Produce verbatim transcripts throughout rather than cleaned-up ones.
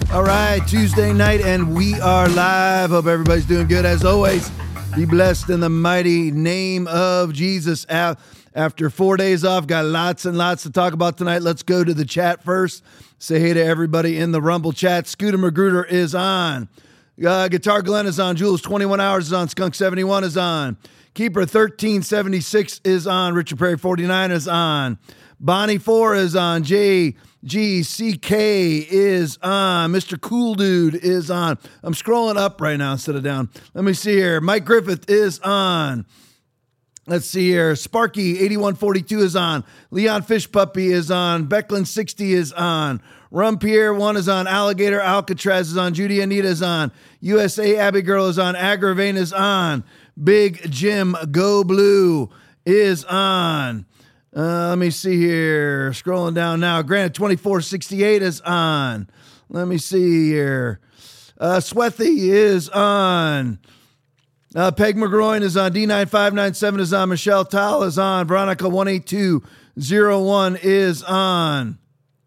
All right, Tuesday night, and we are live. Hope everybody's doing good as always. Be blessed in the mighty name of Jesus. After four days off, got lots and lots to talk about tonight. Let's go to the chat first. Say hey to everybody in the Rumble chat. Scooter Magruder is on. Uh, Guitar Glenn is on. Jules twenty-one hours is on. Skunk seventy-one is on. Keeper thirteen seventy-six is on. Richard Perry forty-nine is on. Bonnie four is on. J G C K is on. Mister Cool Dude is on. I'm scrolling up right now instead of down. Let me see here. Mike Griffith is on. Let's see here. Sparky eighty-one forty-two is on. Leon Fish Puppy is on. Becklin sixty is on. Rum Pierre one is on. Alligator Alcatraz is on. Judy Anita is on. U S A Abbey Girl is on. Agravane is on. Big Jim Go Blue is on. Uh, let me see here. Scrolling down now. Granted twenty-four sixty-eight is on. Let me see here. Uh, Swethy is on. Uh, Peg McGroin is on. D nine five nine seven is on. Michelle Tal is on. Veronica one eight two zero one is on.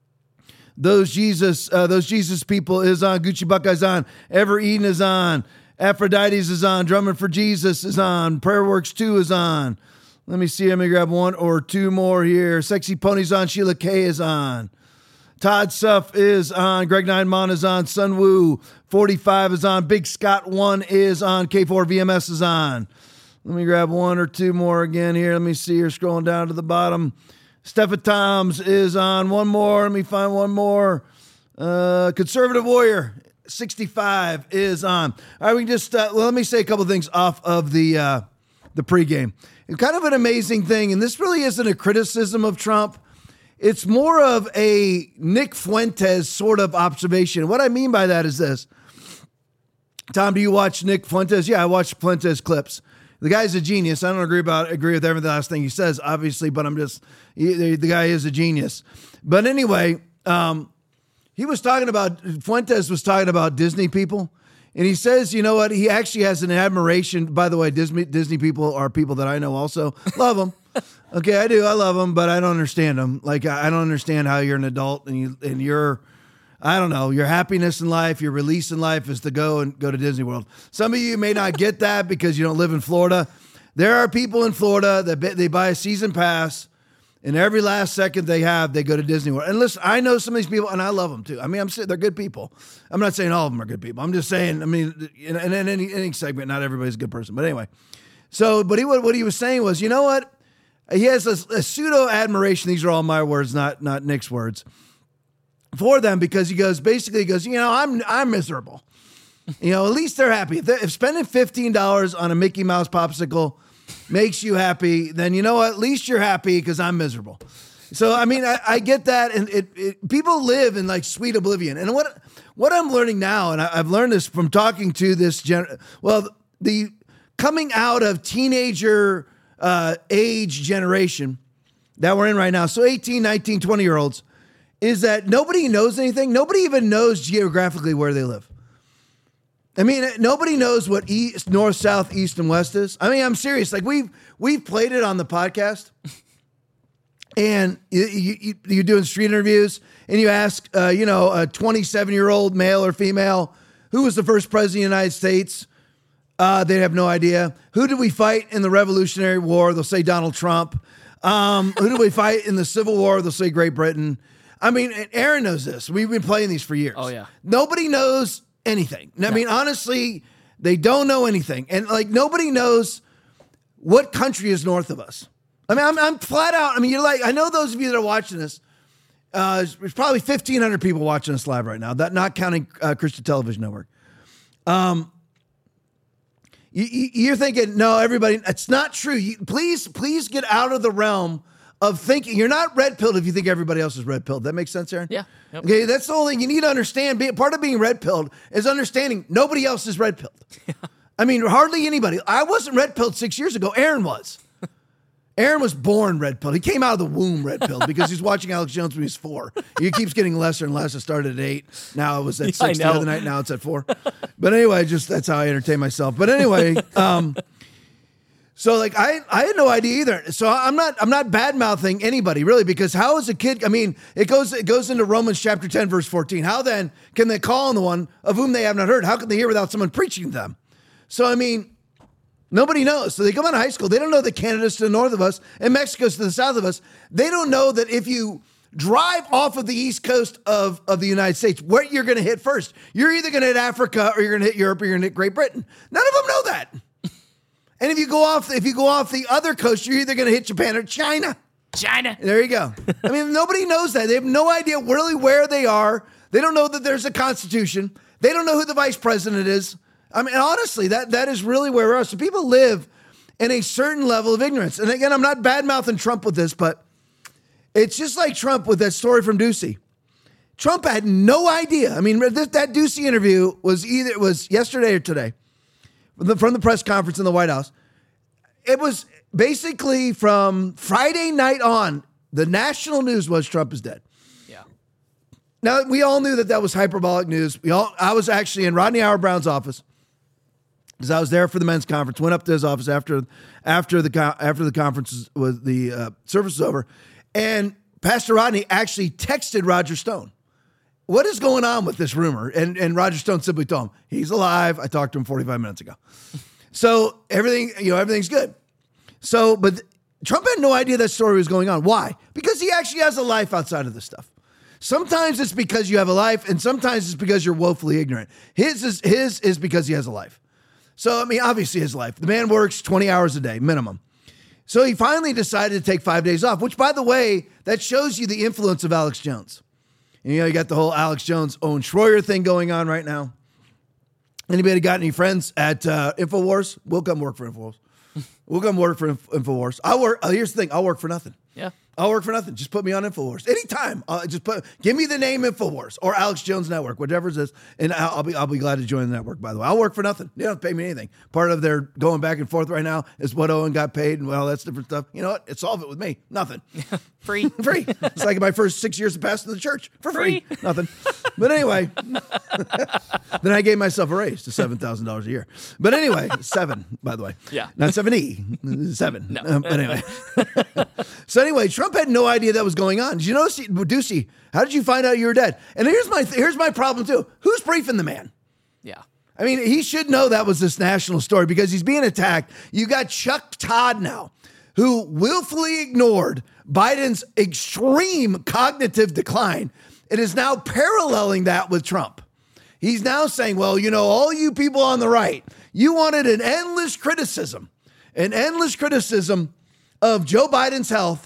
Those Jesus, uh, those Jesus people is on. Gucci Buckeyes on. Ever Eden is on. Aphrodites is on. Drumming for Jesus is on. Prayer Works two is on. Let me see. Let me grab one or two more here. Sexy Ponies on. Sheila K is on. Todd Suff is on. Greg Ninemon is on. Sunwoo forty-five is on. Big Scott one is on. K four V M S is on. Let me grab one or two more again here. Let me see here. Scrolling down to the bottom. Stephen Toms is on. One more. Let me find one more. Uh, Conservative Warrior sixty-five is on. All right, we can just uh, well, let me say a couple things off of the uh, the pregame. It's kind of an amazing thing, and this really isn't a criticism of Trump. It's more of a Nick Fuentes sort of observation. What I mean by that is this. Tom, do you watch Nick Fuentes? Yeah, I watch Fuentes clips. The guy's a genius. I don't agree about agree with every last thing he says, obviously, but I'm just, he, the guy is a genius. But anyway, um, he was talking about, Fuentes was talking about Disney people. And he says, you know what? He actually has an admiration. By the way, Disney Disney people are people that I know also. Love them. Okay, I do. I love them, but I don't understand them. Like, I don't understand how you're an adult and you and you're, I don't know, your happiness in life, your release in life is to go and go to Disney World. Some of you may not get that because you don't live in Florida. There are people in Florida that they buy a season pass, and every last second they have, they go to Disney World. And listen, I know some of these people, and I love them too. I mean, I'm saying they're good people. I'm not saying all of them are good people. I'm just saying, I mean, in, in any, any segment, not everybody's a good person. But anyway, so, but he what he was saying was, you know what? He has a, a pseudo admiration. These are all my words, not not Nick's words, for them, because he goes, basically, he goes, you know, I'm I'm miserable. You know, at least they're happy. If, they're, if spending fifteen dollars on a Mickey Mouse popsicle makes you happy, then you know what? At least you're happy because I'm miserable. So, I mean, I, I get that. And it, it, people live in like sweet oblivion. And what what I'm learning now, and I, I've learned this from talking to this, gen- well, the coming out of teenager uh, age generation that we're in right now, so eighteen, nineteen, twenty-year-olds, is that nobody knows anything. Nobody even knows geographically where they live. I mean, nobody knows what east, north, south, east, and west is. I mean, I'm serious. Like, we've we've played it on the podcast, and you, you, you're doing street interviews, and you ask, uh, you know, a twenty-seven-year-old male or female, who was the first president of the United States? Uh, they have no idea. Who did we fight in the Revolutionary War? They'll say Donald Trump. Um, who did we fight in the Civil War? They'll say Great Britain. I mean, Aaron knows this. We've been playing these for years. Oh, yeah. Nobody Nobody knows anything. I No. mean, honestly, they don't know anything. And like, nobody knows what country is north of us. I mean, I'm, I'm flat out. I mean, you're like, I know those of you that are watching this, uh, there's probably fifteen hundred people watching us live right now, that not counting uh, Christian Television Network. Um, you, you, you're thinking, no, everybody, it's not true. You, please, please get out of the realm of thinking. You're not red-pilled if you think everybody else is red-pilled. That makes sense, Aaron? Yeah. Yep. Okay, that's the whole thing. You need to understand. Be, part of being red-pilled is understanding nobody else is red-pilled. Yeah. I mean, hardly anybody. I wasn't red-pilled six years ago. Aaron was. Aaron was born red-pilled. He came out of the womb red-pilled because he's watching Alex Jones when he was four. He keeps getting lesser and less. It started at eight. Now it was at Yeah, six the other night. Now it's at four. But anyway, just that's how I entertain myself. But anyway, um, So like I, I had no idea either. So I'm not I'm not bad mouthing anybody really, because how is a kid? I mean, it goes it goes into Romans chapter ten verse fourteen. How then can they call on the one of whom they have not heard? How can they hear without someone preaching to them? So I mean, nobody knows. So they come out of high school. They don't know that Canada's to the north of us and Mexico's to the south of us. They don't know that if you drive off of the east coast of, of the United States, what you're going to hit first. You're either going to hit Africa or you're going to hit Europe or you're going to hit Great Britain. None of them know that. And if you go off, if you go off the other coast, you're either going to hit Japan or China. China. There you go. I mean, nobody knows that. They have no idea really where they are. They don't know that there's a constitution. They don't know who the vice president is. I mean, honestly, that that is really where we are. So people live in a certain level of ignorance. And again, I'm not bad-mouthing Trump with this, but it's just like Trump with that story from Ducey. Trump had no idea. I mean, that, that Ducey interview was either it was yesterday or today. From the press conference in the White House. It was basically from Friday night on, the national news was Trump is dead. Yeah. Now, we all knew that that was hyperbolic news. We all. I was actually in Rodney Howard Brown's office because I was there for the men's conference, went up to his office after after the, after the conference was, the uh, service was over, and Pastor Rodney actually texted Roger Stone. What is going on with this rumor? And and Roger Stone simply told him, he's alive. I talked to him forty-five minutes ago. So everything, you know, everything's good. So, but Trump had no idea that story was going on. Why? Because he actually has a life outside of this stuff. Sometimes it's because you have a life, and sometimes it's because you're woefully ignorant. His is his is because he has a life. So, I mean, obviously his life. The man works twenty hours a day, minimum. So he finally decided to take five days off, which, by the way, that shows you the influence of Alex Jones. And, you know, you got the whole Alex Jones, Owen Schroyer thing going on right now. Anybody got any friends at uh, InfoWars? We'll come work for InfoWars. We'll come work for Inf- InfoWars. I'll work. Uh, here's the thing. I'll work for nothing. Yeah. I'll work for nothing. Just put me on InfoWars anytime. Uh, just put, give me the name InfoWars or Alex Jones Network, whatever it is, and I'll, I'll be I'll be glad to join the network. By the way, I'll work for nothing. They don't pay me anything. Part of their going back and forth right now is what Owen got paid and well, that's different stuff. You know what? It's solve it with me. Nothing. Free. Free. It's like my first six years of pastoring the church for free. free. Nothing. But anyway, then I gave myself a raise to seven thousand dollars a year. But anyway, seven, by the way. Yeah. Not seventy. Seven. No. Um, but anyway. So anyway, Trump had no idea that was going on. Did you notice, Ducey, how did you find out you were dead? And here's my here's my problem too. Who's briefing the man? Yeah. I mean, he should know that was this national story because he's being attacked. You got Chuck Todd now, who willfully ignored Biden's extreme cognitive decline and is now paralleling that with Trump. He's now saying, well, you know, all you people on the right, you wanted an endless criticism, an endless criticism of Joe Biden's health.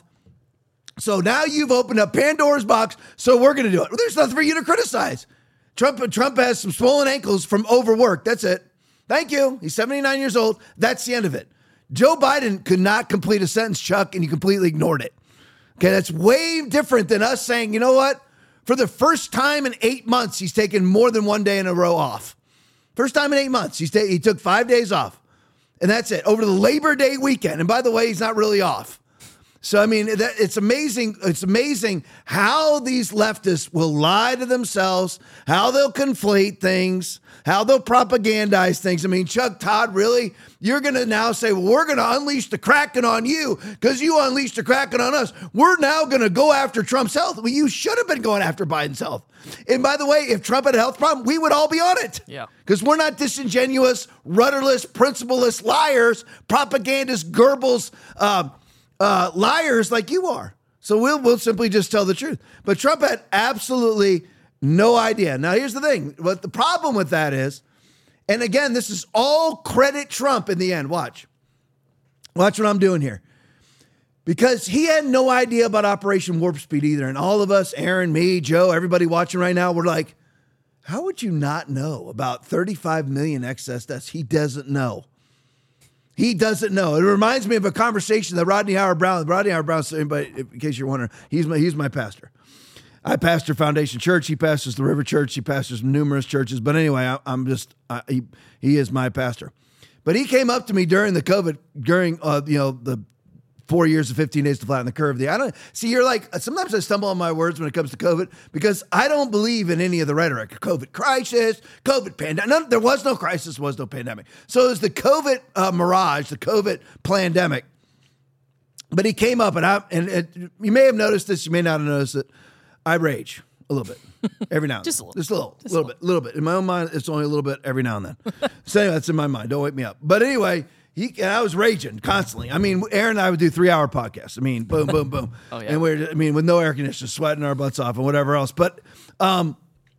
So now you've opened up Pandora's box, so we're going to do it. Well, there's nothing for you to criticize. Trump, Trump has some swollen ankles from overwork. That's it. Thank you. He's seventy-nine years old. That's the end of it. Joe Biden could not complete a sentence, Chuck, and you completely ignored it. Okay, that's way different than us saying, you know what? For the first time in eight months, he's taken more than one day in a row off. First time in eight months, he's ta- he took five days off. And that's it, over the Labor Day weekend. And by the way, he's not really off. So, I mean, that, it's amazing. It's amazing how these leftists will lie to themselves, how they'll conflate things, how they'll propagandize things. I mean, Chuck Todd, really? You're going to now say, well, we're going to unleash the Kraken on you because you unleashed the Kraken on us. We're now going to go after Trump's health. Well, you should have been going after Biden's health. And by the way, if Trump had a health problem, we would all be on it. Yeah. Because we're not disingenuous, rudderless, principleless liars, propagandists, Goebbels, uh, Uh, liars like you are. So we'll we'll simply just tell the truth. But Trump had absolutely no idea. Now, here's the thing. What the problem with that is, and again, this is all credit Trump in the end. Watch. Watch what I'm doing here. Because he had no idea about Operation Warp Speed either. And all of us, Aaron, me, Joe, everybody watching right now, we're like, how would you not know about thirty-five million excess deaths? He doesn't know. He doesn't know. It reminds me of a conversation that Rodney Howard Brown, Rodney Howard Brown, but in case you're wondering, he's my, he's my pastor. I pastor Foundation Church. He pastors the River Church. He pastors numerous churches. But anyway, I, I'm just, I, he, he is my pastor. But he came up to me during the COVID, during, uh, you know, the four years and fifteen days to flatten the curve. The I don't see. You're like sometimes I stumble on my words when it comes to COVID because I don't believe in any of the rhetoric. COVID crisis, COVID pandemic. None, there was no crisis, was no pandemic. So it was the COVID uh, mirage, the COVID pandemic. But he came up, and I and it, you may have noticed this. You may not have noticed it. I rage a little bit every now and then. Just a little. Just a little. Just a little bit. A little bit. In my own mind, it's only a little bit every now and then. So anyway, that's in my mind. Don't wake me up. But anyway, he and I was raging constantly. I mean, Aaron and I would do three-hour podcasts. I mean, boom, boom, boom. Oh, yeah. And we're, I mean, with no air conditioning, sweating our butts off and whatever else. But um,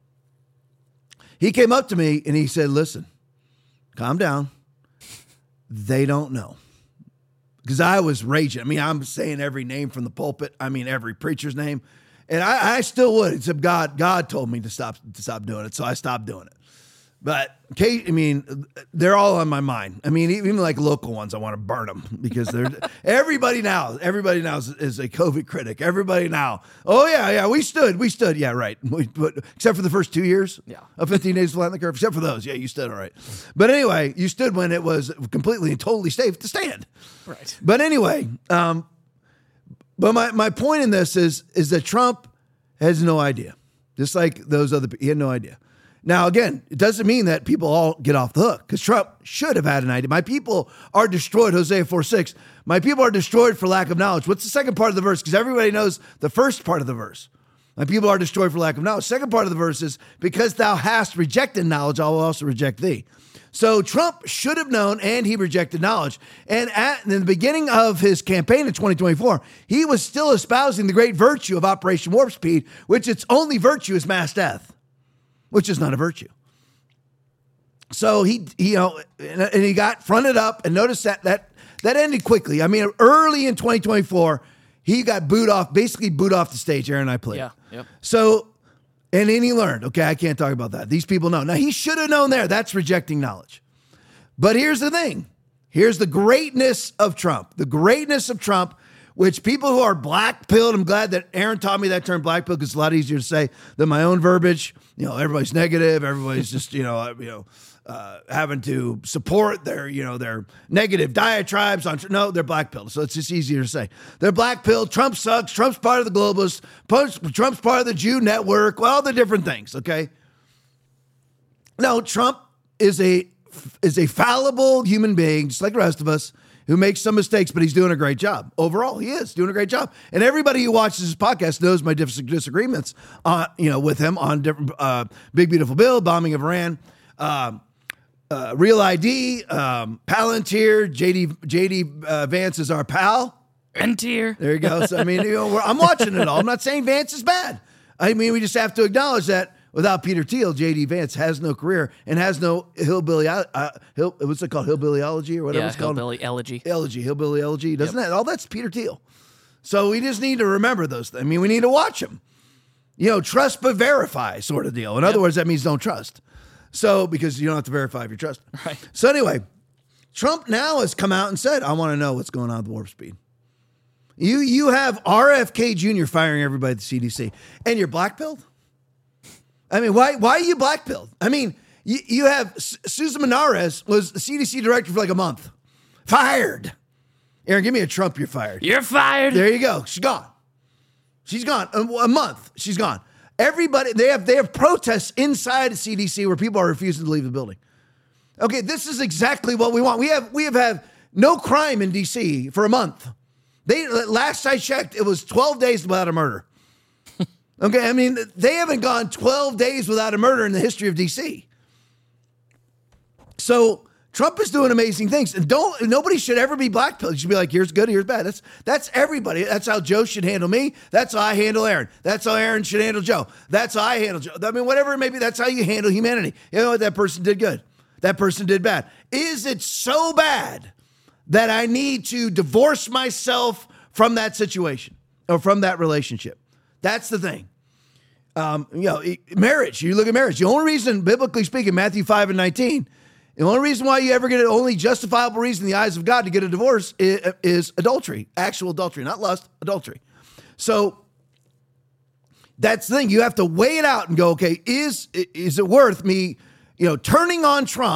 he came up to me and he said, listen, calm down. They don't know. Because I was raging. I mean, I'm saying every name from the pulpit. I mean, every preacher's name. And I, I still would, except God, God told me to stop to stop doing it, so I stopped doing it. But Kate, I mean, they're all on my mind. I mean, even like local ones, I want to burn them because they're everybody now. Everybody now is, is a COVID critic. Everybody now. Oh yeah, yeah. We stood. We stood. Yeah, right. We, but, except for the first two years. Yeah. Of fifteen days to flatten the curve. Except for those. Yeah, you stood all right. But anyway, you stood when it was completely and totally safe to stand. Right. But anyway, um, but my my point in this is is that Trump has no idea. Just like those other people, he had no idea. Now, again, it doesn't mean that people all get off the hook because Trump should have had an idea. My people are destroyed, Hosea four six. My people are destroyed for lack of knowledge. What's the second part of the verse? Because everybody knows the first part of the verse. My people are destroyed for lack of knowledge. Second part of the verse is, because thou hast rejected knowledge, I will also reject thee. So Trump should have known, and he rejected knowledge. And at in the beginning of his campaign in twenty twenty-four, he was still espousing the great virtue of Operation Warp Speed, which its only virtue is mass death, which is not a virtue. So he, he you know, and he got fronted up, and notice that that that ended quickly. I mean, early in twenty twenty-four, he got booed off, basically booed off the stage. Aaron and I played. Yeah. Yep. So, and then he learned. Okay, I can't talk about that. These people know. Now he should have known there. That's rejecting knowledge. But here's the thing. Here's the greatness of Trump. The greatness of Trump. Which people who are black-pilled, I'm glad that Aaron taught me that term black-pilled because it's a lot easier to say than my own verbiage. You know, everybody's negative. Everybody's just, you know, you know, uh, having to support their, you know, their negative diatribes on, no, they're black-pilled. So it's just easier to say. They're black-pilled. Trump sucks. Trump's part of the globalists. Trump's part of the Jew network. Well, all the different things, okay? No, Trump is a is a fallible human being, just like the rest of us, who makes some mistakes, but he's doing a great job. Overall, he is doing a great job. And everybody who watches this podcast knows my disagreements on, you know, with him on different, uh, Big Beautiful Bill, bombing of Iran, um, uh, Real I D, um, Palantir, J D J D uh, Vance is our pal. Rentier. There you go. So, I mean, you know, we're, I'm watching it all. I'm not saying Vance is bad. I mean, we just have to acknowledge that without Peter Thiel, J D Vance has no career and has no hillbilly, uh, hill, what's it called? Hillbillyology or whatever Yeah, it's called? hillbilly elegy. Elegy, hillbilly elegy. Doesn't yep. that? All that's Peter Thiel. So we just need to remember those things. I mean, we need to watch them. You know, trust but verify sort of deal. In yep. other words, that means don't trust. So, because you don't have to verify if you trust. Right. So anyway, Trump now has come out and said, I want to know what's going on with Warp Speed. You, you have R F K Junior firing everybody at the C D C and you're black-pilled? I mean, why why are you black-pilled? I mean, you, you have S- Susan Menares was the C D C director for like a month. Fired. Aaron, give me a Trump, you're fired. You're fired. There you go. She's gone. She's gone. A, a month. She's gone. Everybody, they have they have protests inside the C D C where people are refusing to leave the building. Okay, this is exactly what we want. We have we have had no crime in D C for a month. They last I checked, it was twelve days without a murder. Okay, I mean, they haven't gone twelve days without a murder in the history of D C. So Trump is doing amazing things. And don't nobody should ever be blackpilled. You should be like, here's good, here's bad. That's that's everybody. That's how Joe should handle me. That's how I handle Aaron. That's how Aaron should handle Joe. That's how I handle Joe. I mean, whatever it may be, that's how you handle humanity. You know what? That person did good. That person did bad. Is it so bad that I need to divorce myself from that situation or from that relationship? That's the thing. Um, you know, marriage, you look at marriage. The only reason, biblically speaking, Matthew five and nineteen, the only reason why you ever get an only justifiable reason in the eyes of God to get a divorce is, is adultery, actual adultery, not lust, adultery. So that's the thing. You have to weigh it out and go, okay, is, is it worth me, you know, turning on Trump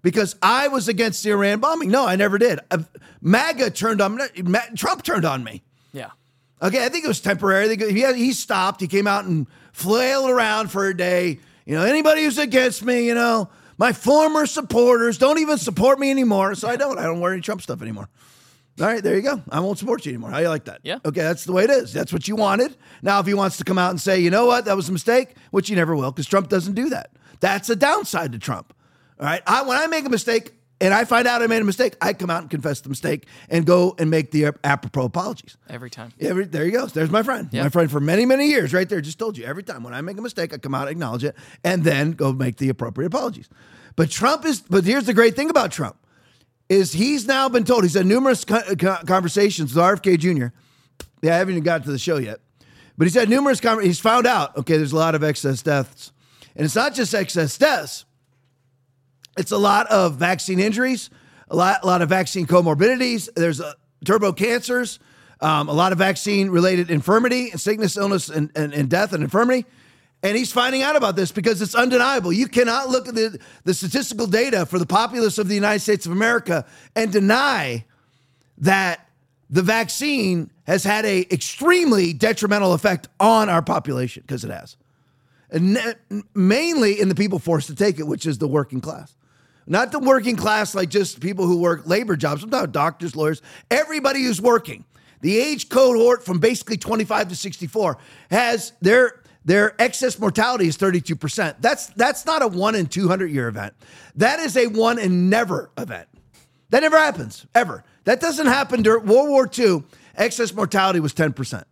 because I was against the Iran bombing. No, I never did. Uh, MAGA turned on me. Trump turned on me. Yeah. Okay, I think it was temporary. I think he, he stopped. He came out and flailed around for a day. You know, anybody who's against me, you know, my former supporters don't even support me anymore. So I don't. I don't wear any Trump stuff anymore. All right, there you go. I won't support you anymore. How do you like that? Yeah. Okay, that's the way it is. That's what you wanted. Now, if he wants to come out and say, you know what, that was a mistake, which he never will, because Trump doesn't do that. That's a downside to Trump. All right. I, when I make a mistake and I find out I made a mistake, I come out and confess the mistake and go and make the apropos apologies. Every time. Every, there you go. There's my friend. Yep. My friend for many, many years right there. Just told you every time when I make a mistake, I come out, acknowledge it, and then go make the appropriate apologies. But Trump is, but here's the great thing about Trump is he's now been told, he's had numerous co- co- conversations with R F K Junior Yeah, I haven't even got to the show yet. But he's had numerous conversations. He's found out, okay, there's a lot of excess deaths. And it's not just excess deaths. It's a lot of vaccine injuries, a lot, a lot of vaccine comorbidities. There's uh, turbo cancers, um, a lot of vaccine-related infirmity, and sickness, illness, and, and, and death and infirmity. And he's finding out about this because it's undeniable. You cannot look at the, the statistical data for the populace of the United States of America and deny that the vaccine has had a extremely detrimental effect on our population, because it has. And mainly in the people forced to take it, which is the working class. Not the working class like just people who work labor jobs. I'm talking about doctors, lawyers, everybody who's working. The age cohort from basically twenty-five to sixty-four has their their excess mortality is thirty-two percent. That's that's not a one in two hundred year event. That is a one in never event. That never happens, ever. That doesn't happen during World War Two. Excess mortality was ten percent.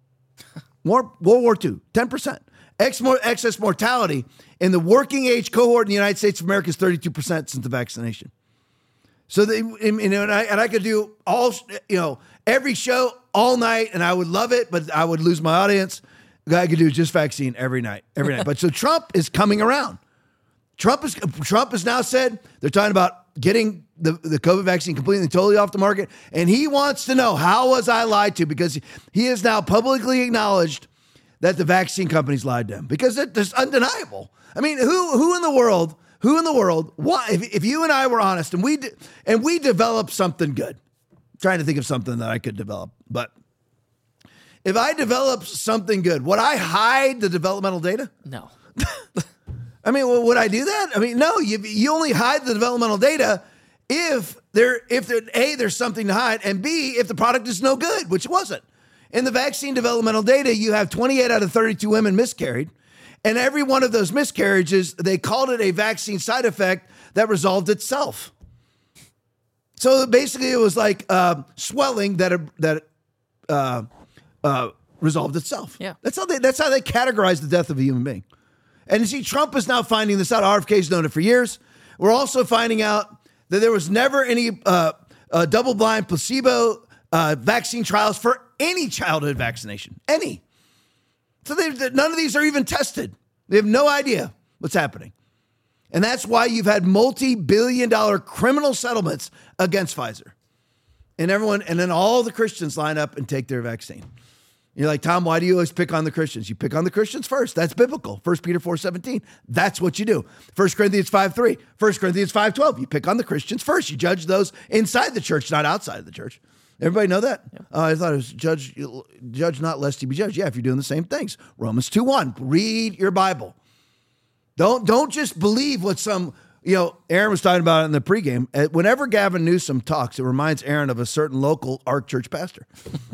World War Two, ten percent. Excess mortality in the working age cohort in the United States of America is thirty-two percent since the vaccination. So, they, you know, and I, and I could do all, you know, every show all night, and I would love it, but I would lose my audience. I could do just vaccine every night, every night. But so Trump is coming around. Trump is Trump has now said they're talking about getting the, the COVID vaccine completely and totally off the market, and he wants to know, how was I lied to? Because he has now publicly acknowledged that the vaccine companies lied to him, because it, it's undeniable. I mean, who who in the world, who in the world, why, if, if you and I were honest and we de- and we developed something good, I'm trying to think of something that I could develop, but if I developed something good, would I hide the developmental data? No. I mean, well, would I do that? I mean, no, you you only hide the developmental data if there, if there, A, there's something to hide, and B, if the product is no good, which it wasn't. In the vaccine developmental data, you have twenty-eight out of thirty-two women miscarried. And every one of those miscarriages, they called it a vaccine side effect that resolved itself. So basically it was like uh, swelling that that uh, uh, resolved itself. Yeah. That's how they that's how they categorize the death of a human being. And you see, Trump is now finding this out. R F K's known it for years. We're also finding out that there was never any uh, uh, double-blind placebo uh, vaccine trials for any childhood vaccination, any. So they, none of these are even tested. They have no idea what's happening. And that's why you've had multi-billion dollar criminal settlements against Pfizer. And everyone, and then all the Christians line up and take their vaccine. You're like, Tom, why do you always pick on the Christians? You pick on the Christians first. That's biblical. First Peter four seventeen. That's what you do. First Corinthians five three. First Corinthians five twelve. You pick on the Christians first. You judge those inside the church, not outside of the church. Everybody know that? Yeah. Uh, I thought it was judge, judge not lest you be judged. Yeah, if you're doing the same things. Romans two one. Read your Bible. Don't don't just believe what some, you know, Aaron was talking about it in the pregame. Whenever Gavin Newsom talks, it reminds Aaron of a certain local Ark Church pastor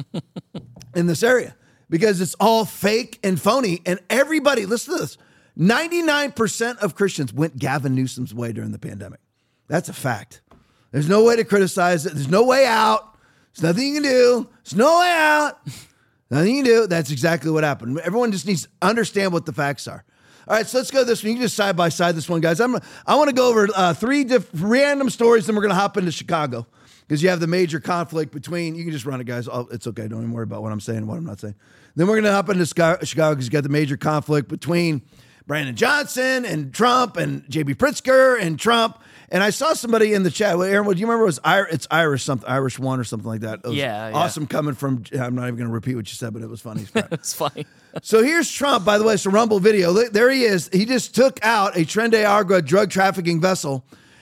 in this area, because it's all fake and phony. And everybody, listen to this, ninety-nine percent of Christians went Gavin Newsom's way during the pandemic. That's a fact. There's no way to criticize it. There's no way out. There's nothing you can do. There's no way out. Nothing you can do. That's exactly what happened. Everyone just needs to understand what the facts are. All right, so let's go this one. You can just side by side this one, guys. I'm I want to go over uh, three diff- random stories, then we're going to hop into Chicago, because you have the major conflict between, you can just run it, guys. Oh, it's okay. Don't even worry about what I'm saying and what I'm not saying. Then we're going to hop into Chicago, because you got the major conflict between Brandon Johnson and Trump and J B Pritzker and Trump. And I saw somebody in the chat. Well, Aaron, what do you remember? It was Ir- it's Irish something, Irish One or something like that. It was yeah, awesome yeah. coming from. I'm not even going to repeat what you said, but it was funny. It's funny. So here's Trump, by the way. It's a Rumble video. There he is. He just took out a Tren de Agua drug trafficking vessel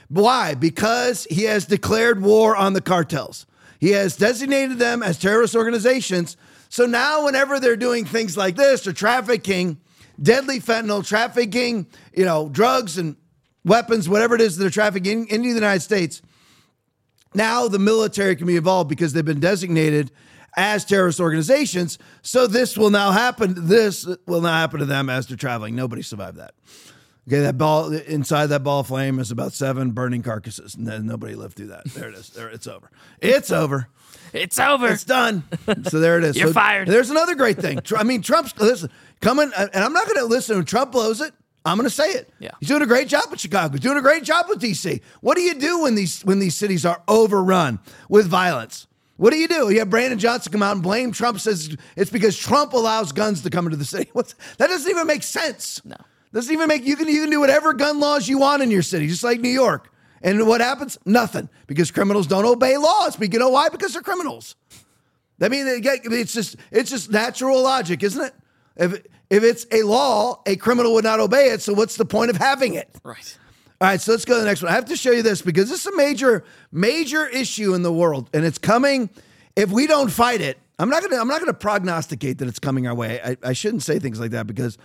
Why? Because he has declared war on the cartels. He has designated them as terrorist organizations. So now whenever they're doing things like this or trafficking, deadly fentanyl, trafficking, you know, drugs and weapons, whatever it is they're trafficking into the United States, now the military can be involved because they've been designated as terrorist organizations. So this will now happen. This will now happen to them as they're traveling. Nobody survived that. Okay, that ball inside that ball of flame is about seven burning carcasses, and then nobody lived through that. There it is. There, it's over. It's over. It's over. It's done. So there it is. You're so fired. There's another great thing. I mean, Trump's listen coming, and I'm not going to listen. When Trump blows it, I'm going to say it. Yeah. He's doing a great job with Chicago. He's doing a great job with D C. What do you do when these when these cities are overrun with violence? What do you do? You have Brandon Johnson come out and blame Trump. Says it's because Trump allows guns to come into the city. What's, that doesn't even make sense. No. Doesn't even make, you can, you can do whatever gun laws you want in your city, just like New York. And what happens? Nothing. Because criminals don't obey laws. But you know why? Because they're criminals. I mean, it's just, it's just natural logic, isn't it? If, if it's a law, a criminal would not obey it. So what's the point of having it? Right. All right, so let's go to the next one. I have to show you this because this is a major, major issue in the world. And it's coming, if we don't fight it, I'm not gonna, I'm not gonna prognosticate that it's coming our way. I, I shouldn't say things like that because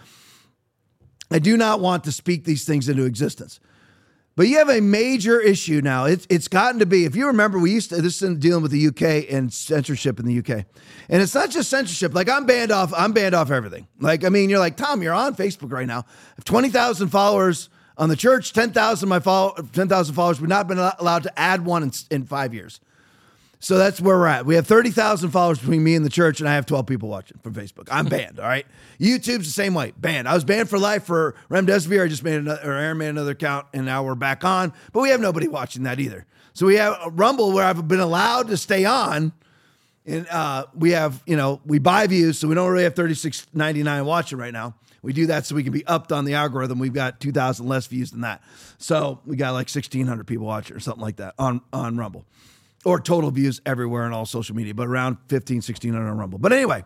I do not want to speak these things into existence. But you have a major issue now. It's it's gotten to be, if you remember, we used to, this is dealing with the U K and censorship in the U K. And it's not just censorship. Like I'm banned off, I'm banned off everything. Like, I mean, you're like, Tom, you're on Facebook right now. I have twenty thousand followers on the church, ten thousand my follow, ten thousand followers. We've not been allowed to add one in, in five years. So that's where we're at. We have thirty thousand followers between me and the church, and I have twelve people watching from Facebook. I'm banned, all right? YouTube's the same way, banned. I was banned for life for Remdesivir. I just made another, or Aaron made another account, and now we're back on. But we have nobody watching that either. So we have Rumble, where I've been allowed to stay on, and uh, we have, you know, we buy views, so we don't really have thirty-six ninety-nine watching right now. We do that so we can be upped on the algorithm. We've got two thousand less views than that. So we got like sixteen hundred people watching or something like that on, on Rumble. Or total views everywhere on all social media, but around fifteen, sixteen hundred on Rumble. But anyway,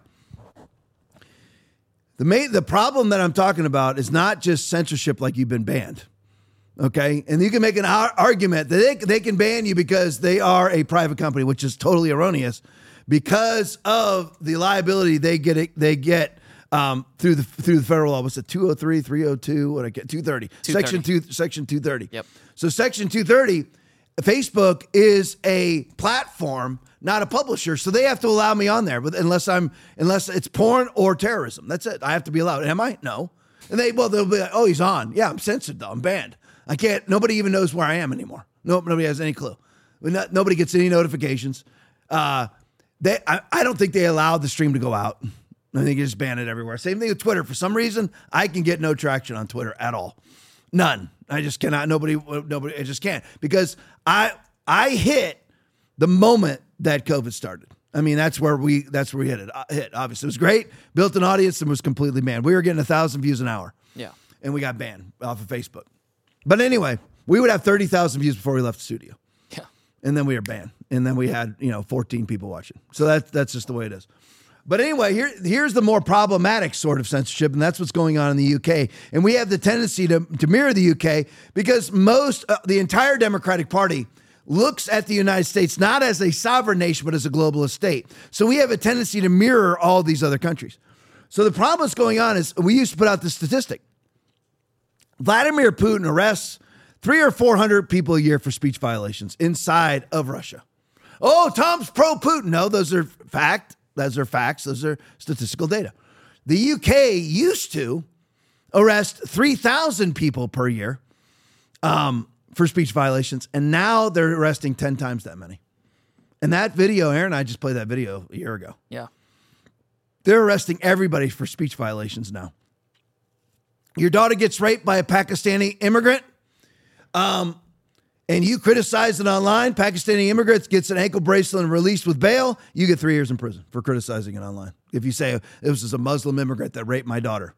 the main, the problem that I'm talking about is not just censorship like you've been banned, okay? And you can make an ar- argument that they, they can ban you because they are a private company, which is totally erroneous because of the liability they get they get um, through the through the federal law. What's it, two oh three, three oh two, what I get, two thirty. Section two, Section two thirty. Yep. So Section two thirty, Facebook is a platform, not a publisher, so they have to allow me on there. But unless I'm, unless it's porn or terrorism, that's it. I have to be allowed. Am I? No. And they, well, they'll be like, oh, he's on. Yeah, I'm censored though. I'm banned. I can't. Nobody even knows where I am anymore. No, nobody has any clue. Not, nobody gets any notifications. Uh, they, I, I don't think they allowed the stream to go out. I think you just ban it everywhere. Same thing with Twitter. For some reason, I can get no traction on Twitter at all. None. I just cannot. Nobody, nobody, I just can't because I, I hit the moment that COVID started. I mean, that's where we, that's where we hit it. Uh, hit, obviously. It was great. Built an audience and was completely banned. We were getting a thousand views an hour. Yeah. And we got banned off of Facebook. But anyway, we would have thirty thousand views before we left the studio. Yeah. And then we were banned. And then we had, you know, fourteen people watching. So that, that's just the way it is. But anyway, here, here's the more problematic sort of censorship, and that's what's going on in the U K. And we have the tendency to, to mirror the U K because most, uh, the entire Democratic Party looks at the United States not as a sovereign nation, but as a globalist state. So we have a tendency to mirror all these other countries. So the problem that's going on is we used to put out this statistic. Vladimir Putin arrests three or four hundred people a year for speech violations inside of Russia. Oh, Tom's pro-Putin. No, those are fact. Those are facts. Those are statistical data. The U K used to arrest three thousand people per year um, for speech violations, and now they're arresting ten times that many. And that video, Aaron and I just played that video a year ago. Yeah. They're arresting everybody for speech violations now. Your daughter gets raped by a Pakistani immigrant, um, and you criticize it online. Pakistani immigrant gets an ankle bracelet and released with bail. You get three years in prison for criticizing it online. If you say this is a Muslim immigrant that raped my daughter.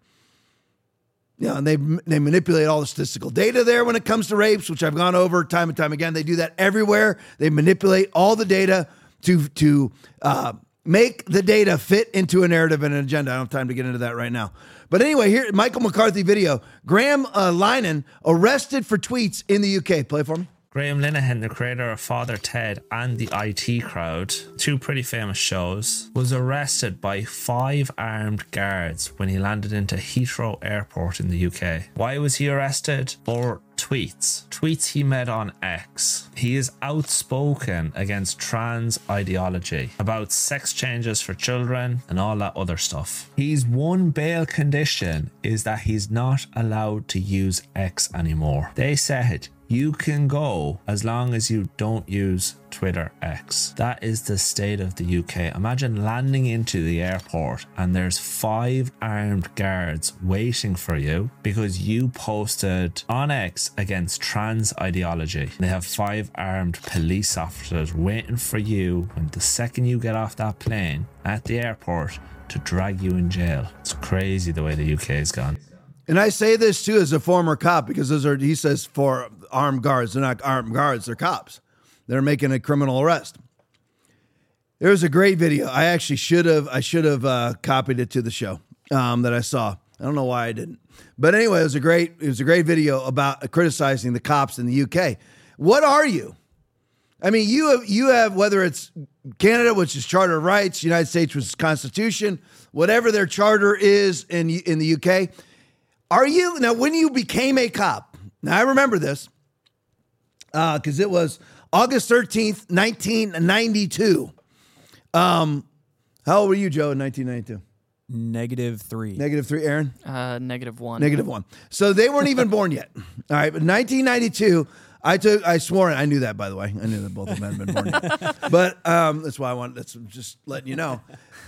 Yeah, and they they manipulate all the statistical data there when it comes to rapes, which I've gone over time and time again. They do that everywhere. They manipulate all the data to to uh, make the data fit into a narrative and an agenda. I don't have time to get into that right now. But anyway, here, Michael McCarthy video. Graham uh, Linehan arrested for tweets in the U K. Play it for me. Graham Linehan, the creator of Father Ted and the I T Crowd, two pretty famous shows, was arrested by five armed guards when he landed into Heathrow Airport in the U K. Why was he arrested? For tweets. Tweets he made on X. He is outspoken against trans ideology, about sex changes for children and all that other stuff. His one bail condition is that he's not allowed to use X anymore. They said, you can go as long as you don't use Twitter X. That is the state of the U K. Imagine landing into the airport and there's five armed guards waiting for you because you posted on X against trans ideology. They have five armed police officers waiting for you when the second you get off that plane at the airport to drag you in jail. It's crazy the way the U K has gone. And I say this too as a former cop, because those are, he says, for armed guards. They're not armed guards, they're cops. They're making a criminal arrest. There was a great video. I actually should have, I should have uh, copied it to the show um, that I saw. I don't know why I didn't. But anyway, it was a great, it was a great video about criticizing the cops in the U K. What are you? I mean, you have, you have, whether it's Canada, which is Charter of Rights, United States, which is Constitution, whatever their charter is in, in the U K. Are you, now when you became a cop, now I remember this, because uh, it was August thirteenth, nineteen ninety-two. Um, how old were you, Joe, in nineteen ninety-two? Negative three. Negative three, Aaron? Uh, negative one. Negative one. So they weren't even born yet. All right, but nineteen ninety-two, I took, I swore, I knew that, by the way. I knew that both of them hadn't been born yet. But um, that's why I wanted, that's just letting you know.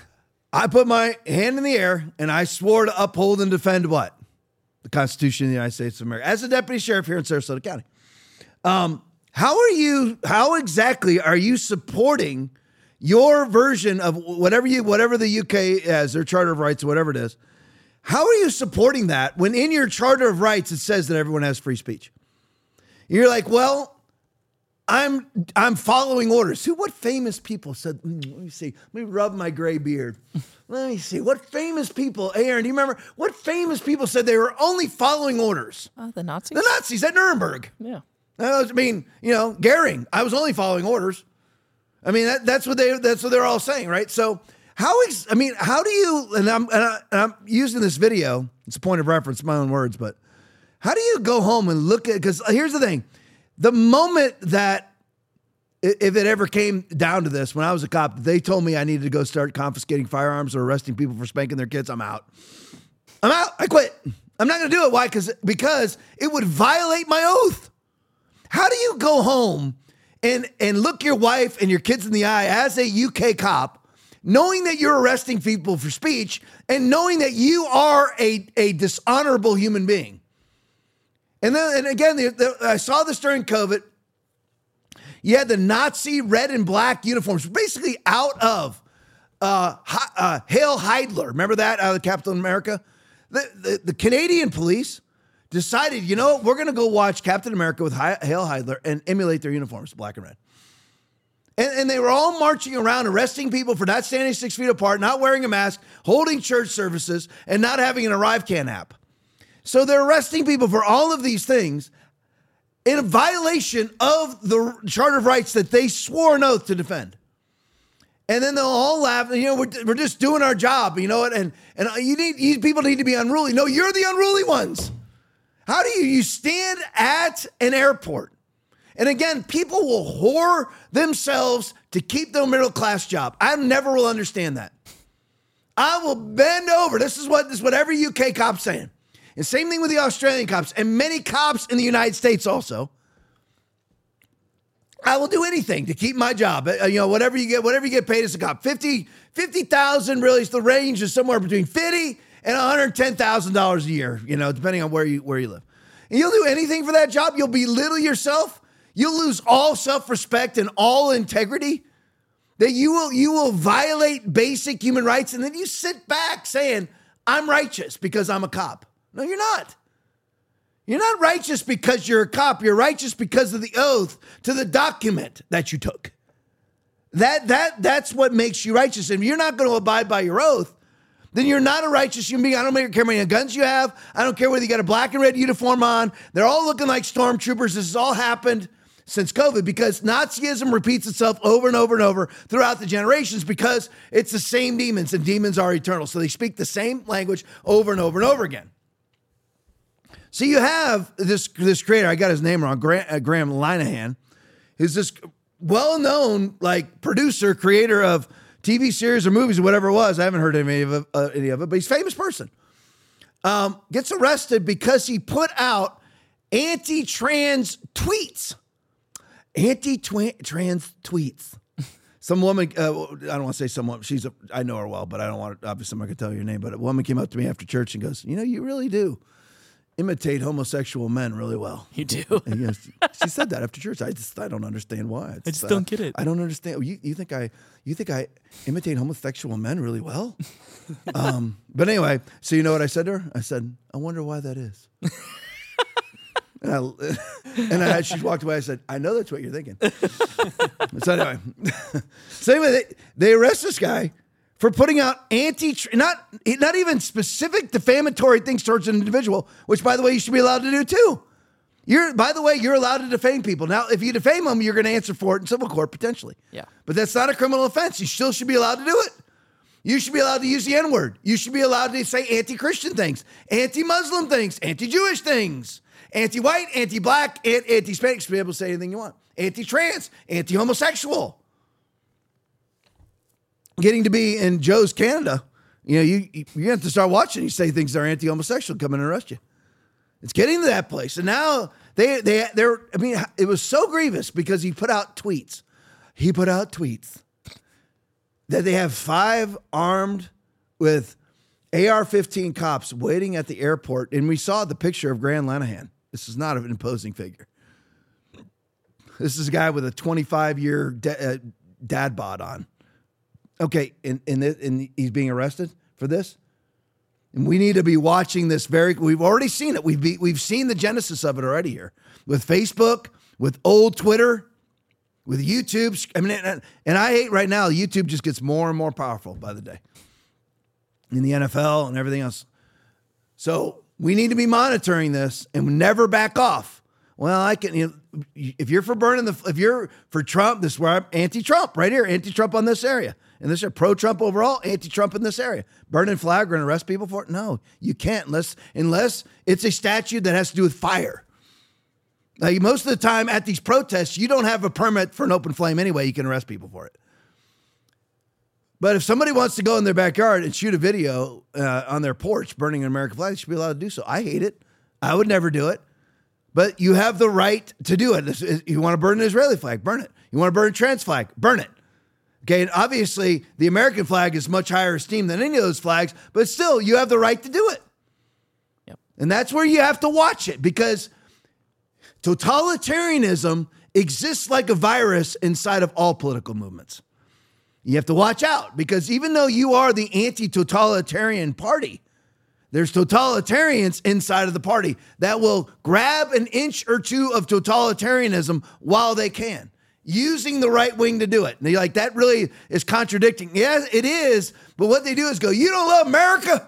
I put my hand in the air, and I swore to uphold and defend what? The Constitution of the United States of America, as a deputy sheriff here in Sarasota County. Um, how are you, how exactly are you supporting your version of whatever you, whatever the U K has, their Charter of Rights, whatever it is? How are you supporting that when in your Charter of Rights it says that everyone has free speech? You're like, well, I'm I'm following orders. Who? What famous people said? Mm, let me see. Let me rub my gray beard. Let me see. What famous people? Aaron, do you remember what famous people said they were only following orders? Uh, the Nazis. The Nazis at Nuremberg. Yeah. I mean, you know, Goering. I was only following orders. I mean, that, that's what they that's what they're all saying, right? So how is? I mean, how do you? And I'm and, I, and I'm using this video. It's a point of reference, my own words, but how do you go home and look at? Because here's the thing. The moment that, if it ever came down to this, when I was a cop, they told me I needed to go start confiscating firearms or arresting people for spanking their kids, I'm out. I'm out. I quit. I'm not going to do it. Why? Because because it would violate my oath. How do you go home and, and look your wife and your kids in the eye as a U K cop, knowing that you're arresting people for speech and knowing that you are a, a dishonorable human being? And then, and again, the, the, I saw this during COVID. You had the Nazi red and black uniforms, basically out of uh, uh, Hail Heidler. Remember that out of Captain America? The, the, the Canadian police decided, you know, we're going to go watch Captain America with Hail Heidler and emulate their uniforms, black and red. And, and they were all marching around, arresting people for not standing six feet apart, not wearing a mask, holding church services, and not having an ArriveCan app. So they're arresting people for all of these things in a violation of the Charter of Rights that they swore an oath to defend. And then they'll all laugh. You know, we're, we're just doing our job. You know what? And and you need you, people need to be unruly. No, you're the unruly ones. How do you you stand at an airport? And again, people will whore themselves to keep their middle class job. I never will understand that. I will bend over. This is what this is what every U K cop's saying. And same thing with the Australian cops and many cops in the United States also. I will do anything to keep my job. Uh, you know, whatever you get, whatever you get paid as a cop. fifty thousand really is the range is somewhere between fifty and one hundred ten thousand dollars a year, you know, depending on where you where you live. And you'll do anything for that job. You'll belittle yourself. You'll lose all self-respect and all integrity. That you will you will violate basic human rights, and then you sit back saying, I'm righteous because I'm a cop. No, you're not. You're not righteous because you're a cop. You're righteous because of the oath to the document that you took. That that that's what makes you righteous. And if you're not going to abide by your oath, then you're not a righteous human being. I don't care how many guns you have. I don't care whether you got a black and red uniform on. They're all looking like stormtroopers. This has all happened. since COVID, because Nazism repeats itself over and over and over throughout the generations because it's the same demons, and demons are eternal. So they speak the same language over and over and over again. So you have this, this creator, I got his name wrong, Graham, uh, Graham Linehan, who's this well-known like producer, creator of T V series or movies or whatever it was. I haven't heard any of it, uh, any of it, but he's a famous person. Um, gets arrested because he put out anti-trans tweets. Anti-trans tweets. Some woman, uh, I don't want to say someone, she's a, I know her well, but I don't want to, obviously I'm not going to tell you her name, but a woman came up to me after church and goes, you know, you really do imitate homosexual men really well. You do? And, you know, she said that after church. I just, I don't understand why. It's, I just uh, don't get it. I don't understand. You, you think I, you think I imitate homosexual men really well? um, but anyway, so you know what I said to her? I said, I wonder why that is. And, I, and I, she walked away. I said, I know that's what you're thinking. So anyway, so anyway, they, they arrest this guy for putting out anti, not not even specific defamatory things towards an individual, which, by the way, you should be allowed to do too. You're, by the way, you're allowed to defame people. Now, if you defame them, you're going to answer for it in civil court potentially. Yeah, but that's not a criminal offense. You still should be allowed to do it. You should be allowed to use the N-word. You should be allowed to say anti-Christian things, anti-Muslim things, anti-Jewish things. Anti-white, anti-black, anti-Hispanic, you should be able to say anything you want. Anti-trans, anti-homosexual. Getting to be in Joe's Canada, you know, you you have to start watching. You say things that are anti-homosexual, come in and arrest you. It's getting to that place, and now they they they're. I mean, it was so grievous because he put out tweets. He put out tweets that they have five armed with A R fifteen cops waiting at the airport, and we saw the picture of Graham Linehan. This is not an imposing figure. This is a guy with a twenty-five year da- uh, dad bod on. Okay, and, and, and he's being arrested for this? And we need to be watching this very, we've already seen it. We've, be, we've seen the genesis of it already here. With Facebook, with old Twitter, with YouTube. I mean, and, and I hate right now, YouTube just gets more and more powerful by the day. In the N F L and everything else. So we need to be monitoring this and never back off. Well, I can, you know, if you're for burning the, if you're for Trump, this is where I'm anti-Trump right here, anti-Trump on this area. And this is pro-Trump overall, anti-Trump in this area. Burning flag, we're going to arrest people for it? No, you can't unless, unless it's a statute that has to do with fire. Like most of the time at these protests, you don't have a permit for an open flame anyway. You can arrest people for it. But if somebody wants to go in their backyard and shoot a video uh, on their porch burning an American flag, they should be allowed to do so. I hate it. I would never do it. But you have the right to do it. You want to burn an Israeli flag, burn it. You want to burn a trans flag, burn it. Okay, and obviously the American flag is much higher esteem than any of those flags, but still, you have the right to do it. Yep. And that's where you have to watch it, because totalitarianism exists like a virus inside of all political movements. You have to watch out, because even though you are the anti-totalitarian party, there's totalitarians inside of the party that will grab an inch or two of totalitarianism while they can, using the right wing to do it. And you're like, that really is contradicting. Yeah, it is. But what they do is go, you don't love America?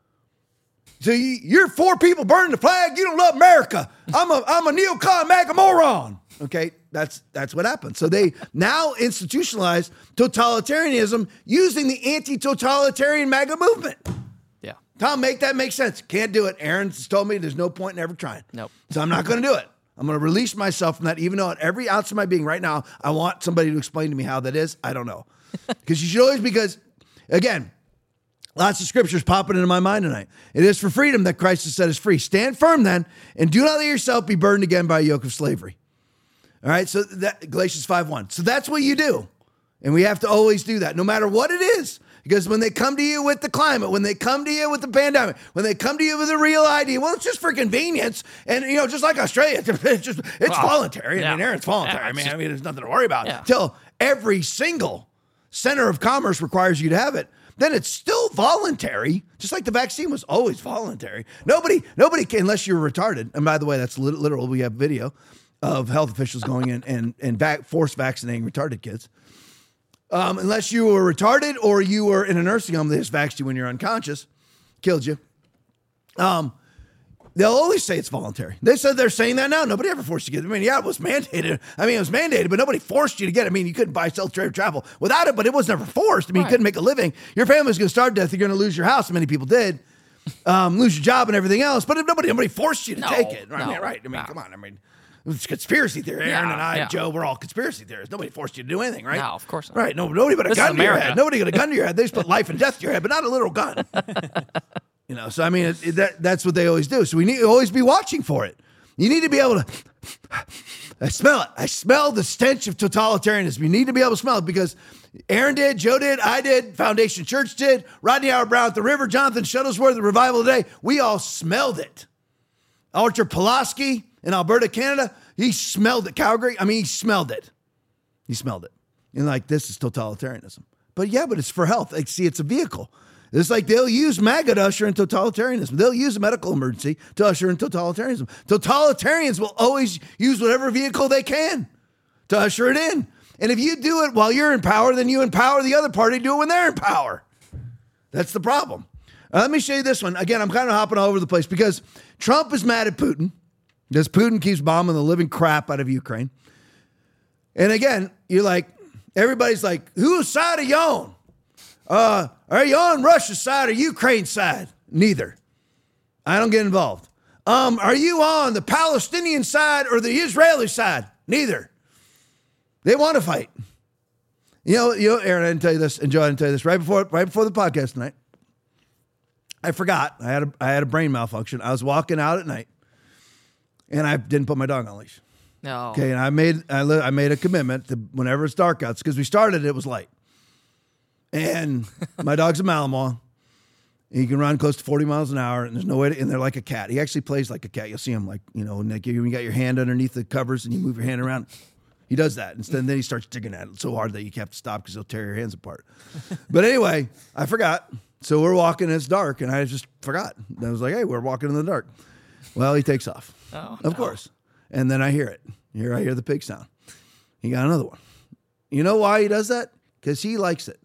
So you, you're for people burning the flag. You don't love America. I'm a, I'm a neocon MAGA moron. Okay, that's that's what happened. So they now institutionalize totalitarianism using the anti-totalitarian MAGA movement. Yeah. Tom, make that make sense. Can't do it. Aaron's told me there's no point in ever trying. Nope. So I'm not going to do it. I'm going to release myself from that, even though at every ounce of my being right now, I want somebody to explain to me how that is. I don't know. Because you should always, because, again, lots of scriptures popping into my mind tonight. It is for freedom that Christ has set us free. Stand firm then, and do not let yourself be burdened again by a yoke of slavery. All right, so that Galatians five one. So that's what you do. And we have to always do that, no matter what it is. Because when they come to you with the climate, when they come to you with the pandemic, when they come to you with a real idea, well, it's just for convenience. And, you know, just like Australia, it's just, it's well, voluntary. Yeah. I mean, Aaron, it's voluntary. Yeah, I mean, just, I mean, there's nothing to worry about. Yeah. Until every single center of commerce requires you to have it. Then it's still voluntary, just like the vaccine was always voluntary. Nobody, nobody can, unless you're retarded. And by the way, that's literal. We have video of health officials going in and, and vac- force vaccinating retarded kids. Um, unless you were retarded or you were in a nursing home, they just vaxxed you when you're unconscious, killed you. Um, they'll always say it's voluntary. They said they're saying that now. Nobody ever forced you to get it. I mean, yeah, it was mandated. I mean, it was mandated, but nobody forced you to get it. I mean, you couldn't buy, sell, trade, travel without it, but it was never forced. I mean, right. You couldn't make a living. Your family's going to starve to death. You're going to lose your house. Many people did. Um, lose your job and everything else. But if nobody, nobody forced you to no, take it. Right, no, I mean, right. I mean, no. come on. I mean, it's conspiracy theory. Aaron yeah, and I, yeah. Joe, we're all conspiracy theorists. Nobody forced you to do anything, right? No, of course not. Right. No, nobody put a This gun is to your America. head. Nobody got a gun to your head. They just put life and death to your head, but not a literal gun. You know, so I mean, it, it, that, that's what they always do. So we need to always be watching for it. You need to be able to, I smell it. I smell the stench of totalitarianism. You need to be able to smell it because Aaron did, Joe did, I did, Foundation Church did, Rodney Howard Brown at the River, Jonathan Shuttlesworth, the Revival Today. We all smelled it. Archer Pulaski in Alberta, Canada, he smelled it. Calgary, I mean, he smelled it. He smelled it. And like, this is totalitarianism. But yeah, but it's for health. Like, see, it's a vehicle. It's like they'll use MAGA to usher in totalitarianism. They'll use a medical emergency to usher in totalitarianism. Totalitarians will always use whatever vehicle they can to usher it in. And if you do it while you're in power, then you empower the other party to do it when they're in power. That's the problem. Uh, let me show you this one. Again, I'm kind of hopping all over the place because Trump is mad at Putin because Putin keeps bombing the living crap out of Ukraine. And again, you're like, everybody's like, whose side are you on? Uh, are you on Russia's side or Ukraine's side? Neither. I don't get involved. Um, are you on the Palestinian side or the Israeli side? Neither. They want to fight. You know, you know, Aaron, I didn't tell you this, and Joe, I didn't tell you this right before, right before the podcast tonight. I forgot. I had a, I had a brain malfunction. I was walking out at night, and I didn't put my dog on a leash. No. Okay, and I made I, li- I made a commitment to whenever it's dark out, because we started, it was light. And my dog's a Malinois. He can run close to forty miles an hour, and there's no way to, and they're like a cat. He actually plays like a cat. You'll see him like, you know, Nick, you got your hand underneath the covers and you move your hand around. He does that. Instead, then he starts digging at it so hard that you have to stop because he'll tear your hands apart. But anyway, I forgot. So we're walking, and it's dark, and I just forgot. And I was like, hey, we're walking in the dark. Well, he takes off. Oh, of no. course. And then I hear it. Here I hear the pig sound. He got another one. You know why he does that? Because he likes it.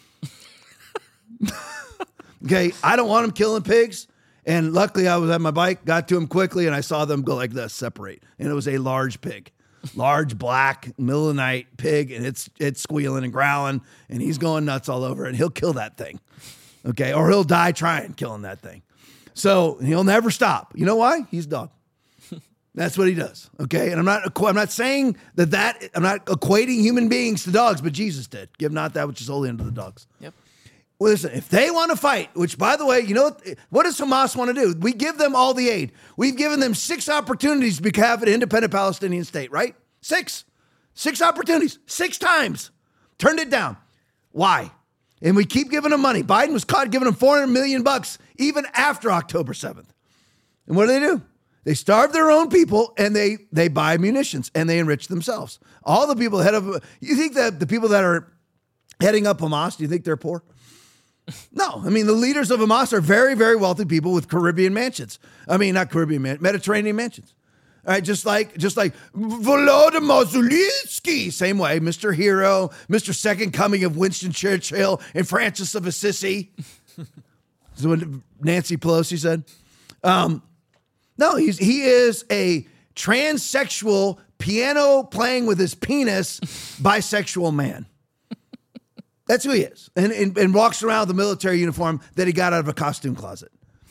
Okay, I don't want him killing pigs. And luckily I was at my bike, got to him quickly, and I saw them go like this, separate. And it was a large pig. Large, black, middle of the night pig, and it's it's squealing and growling, and he's going nuts all over, and he'll kill that thing. Okay, or he'll die trying killing that thing. So he'll never stop. You know why? He's a dog. That's what he does. Okay, and I'm not I'm not saying that that I'm not equating human beings to dogs, but Jesus did. Give not that which is holy unto the dogs. Yep. Well, listen, if they want to fight, which, by the way, you know, what, what does Hamas want to do? We give them all the aid. We've given them six opportunities to have an independent Palestinian state, right? Six. Six opportunities. Six times. Turned it down. Why? And we keep giving them money. Biden was caught giving them four hundred million bucks even after October seventh. And what do they do? They starve their own people, and they they buy munitions, and they enrich themselves. All the people head of, you think that the people that are heading up Hamas, do you think they're poor? No, I mean, the leaders of Hamas are very, very wealthy people with Caribbean mansions. I mean, not Caribbean, man, Mediterranean mansions. All right, just like, just like Volodymyr Zelensky, same way, Mister Hero, Mister Second Coming of Winston Churchill and Francis of Assisi. This is what Nancy Pelosi said. Um, no, he's he is a transsexual, piano playing with his penis, bisexual man. That's who he is. And, and, and walks around with a military uniform that he got out of a costume closet.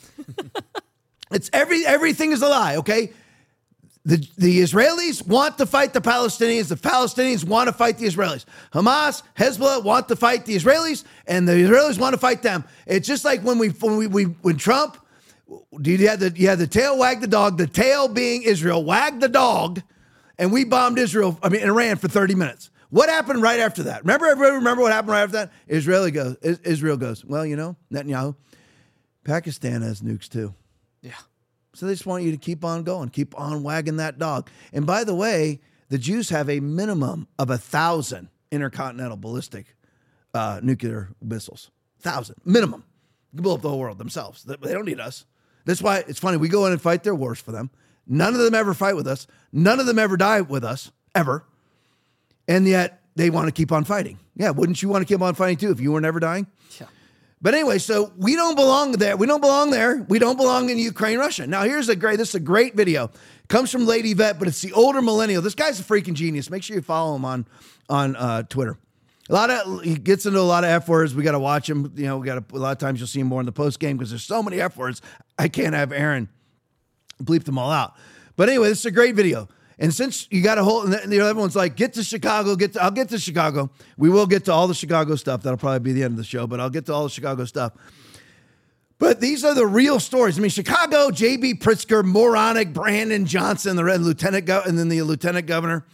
It's every everything is a lie, okay? The, the Israelis want to fight the Palestinians. The Palestinians want to fight the Israelis. Hamas, Hezbollah want to fight the Israelis, and the Israelis want to fight them. It's just like when we when we, we when Trump, you had the you had the tail wag the dog, the tail being Israel, wagged the dog, and we bombed Israel, I mean Iran for thirty minutes. What happened right after that? Remember, everybody remember what happened right after that? Israel goes, Israel goes, well, you know, Netanyahu, Pakistan has nukes too. Yeah. So they just want you to keep on going, keep on wagging that dog. And by the way, the Jews have a minimum of a thousand intercontinental ballistic uh, nuclear missiles. Thousand, minimum. They can blow up the whole world themselves. They don't need us. That's why it's funny. We go in and fight their wars for them. None of them ever fight with us. None of them ever die with us, ever. And yet they want to keep on fighting. Yeah, wouldn't you want to keep on fighting too if you were never dying? Yeah. But anyway, so we don't belong there. We don't belong there. We don't belong in Ukraine, Russia. Now, here's a great, this is a great video. It comes from Lady Vet, but it's the older millennial. This guy's a freaking genius. Make sure you follow him on, on uh, Twitter. A lot of, he gets into a lot of F words. We got to watch him. You know, we got to, a lot of times you'll see him more in the post game because there's so many F words. I can't have Aaron bleep them all out. But anyway, this is a great video. And since you got a whole, and you know, everyone's like, get to Chicago, get to, I'll get to Chicago. We will get to all the Chicago stuff. That'll probably be the end of the show, but I'll get to all the Chicago stuff. But these are the real stories. I mean, Chicago, J B. Pritzker, moronic Brandon Johnson, the red lieutenant, go- and then the lieutenant governor.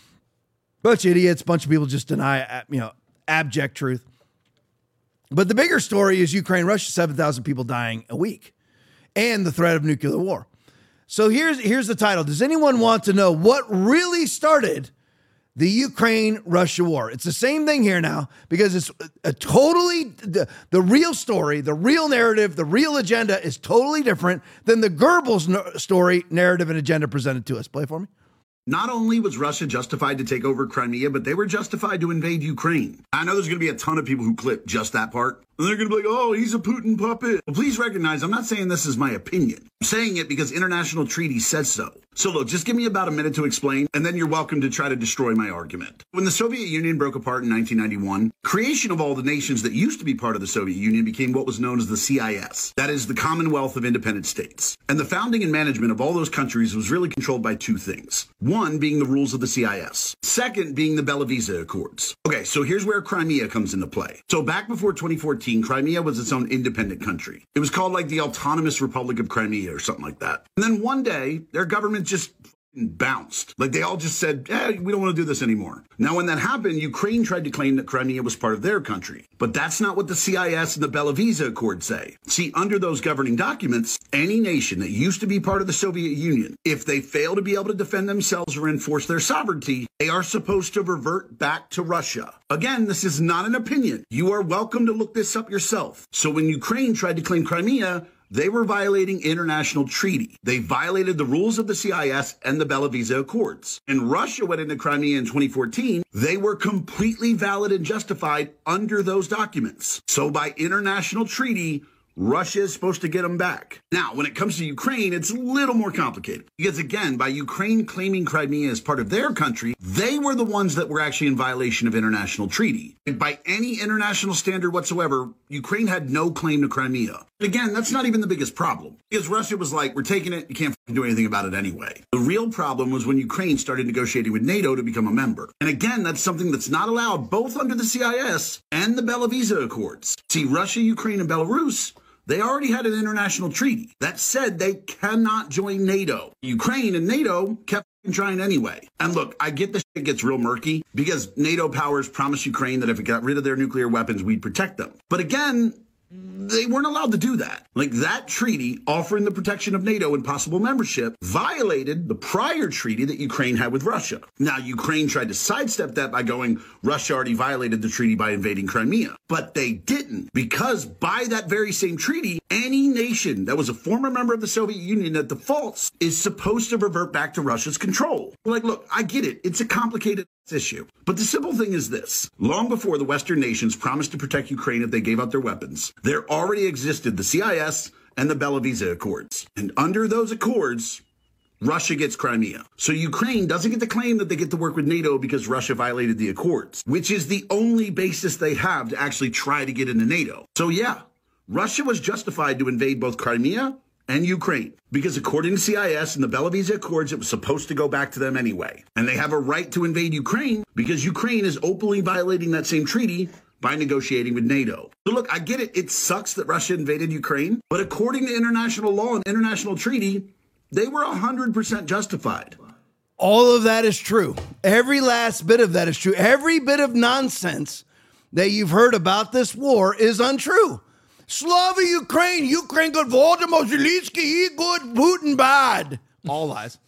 Bunch of idiots, bunch of people just deny, you know, abject truth. But the bigger story is Ukraine, Russia, seven thousand people dying a week, and the threat of nuclear war. So here's, here's the title. Does anyone want to know what really started the Ukraine-Russia war? It's the same thing here now because it's a totally, the, the real story, the real narrative, the real agenda is totally different than the Goebbels no- story, narrative, and agenda presented to us. Play for me. Not only was Russia justified to take over Crimea, but they were justified to invade Ukraine. I know there's going to be a ton of people who clip just that part. And they're going to be like, oh, he's a Putin puppet. Well, please recognize I'm not saying this is my opinion. I'm saying it because international treaty says so. So look, just give me about a minute to explain, and then you're welcome to try to destroy my argument. When the Soviet Union broke apart in nineteen ninety-one, creation of all the nations that used to be part of the Soviet Union became what was known as the C I S. That is the Commonwealth of Independent States. And the founding and management of all those countries was really controlled by two things. One being the rules of the C I S. Second being the Belovezh Accords. Okay, so here's where Crimea comes into play. So back before twenty fourteen, Crimea was its own independent country. It was called like the Autonomous Republic of Crimea or something like that. And then one day, their government just bounced. Like they all just said, eh, we don't want to do this anymore. Now, when that happened, Ukraine tried to claim that Crimea was part of their country. But that's not what the C I S and the Belovezh Accord say. See, under those governing documents, any nation that used to be part of the Soviet Union, if they fail to be able to defend themselves or enforce their sovereignty, they are supposed to revert back to Russia. Again, this is not an opinion. You are welcome to look this up yourself. So when Ukraine tried to claim Crimea, they were violating international treaty. They violated the rules of the C I S and the Belovezh Accords. And Russia went into Crimea in twenty fourteen. They were completely valid and justified under those documents. So by international treaty, Russia is supposed to get them back. Now, when it comes to Ukraine, it's a little more complicated. Because again, by Ukraine claiming Crimea as part of their country, they were the ones that were actually in violation of international treaty. And by any international standard whatsoever, Ukraine had no claim to Crimea. But again, that's not even the biggest problem. Because Russia was like, we're taking it, you can't do anything about it anyway. The real problem was when Ukraine started negotiating with NATO to become a member. And again, that's something that's not allowed both under the C I S and the Belovezh Accords. See, Russia, Ukraine, and Belarus, they already had an international treaty that said they cannot join NATO. Ukraine and NATO kept trying anyway. And look, I get this shit gets real murky because NATO powers promised Ukraine that if it got rid of their nuclear weapons, we'd protect them. But again, they weren't allowed to do that. Like that treaty offering the protection of NATO and possible membership violated the prior treaty that Ukraine had with Russia. Now, Ukraine tried to sidestep that by going, Russia already violated the treaty by invading Crimea. But they didn't, because by that very same treaty, any nation that was a former member of the Soviet Union that defaults is supposed to revert back to Russia's control. Like, look, I get it. It's a complicated issue. But the simple thing is this. Long before the Western nations promised to protect Ukraine if they gave up their weapons, there already existed the C I S and the Belovezh Accords. And under those accords, Russia gets Crimea. So Ukraine doesn't get to claim that they get to work with NATO because Russia violated the accords, which is the only basis they have to actually try to get into NATO. So yeah, Russia was justified to invade both Crimea and Ukraine, because according to C I S and the Belovezh Accords, it was supposed to go back to them anyway. And they have a right to invade Ukraine because Ukraine is openly violating that same treaty by negotiating with NATO. So look, I get it. It sucks that Russia invaded Ukraine, but according to international law and international treaty, they were one hundred percent justified. All of that is true. Every last bit of that is true. Every bit of nonsense that you've heard about this war is untrue. Slava Ukraine, Ukraine good, Volodymyr Zelensky, he good, Putin bad. All lies.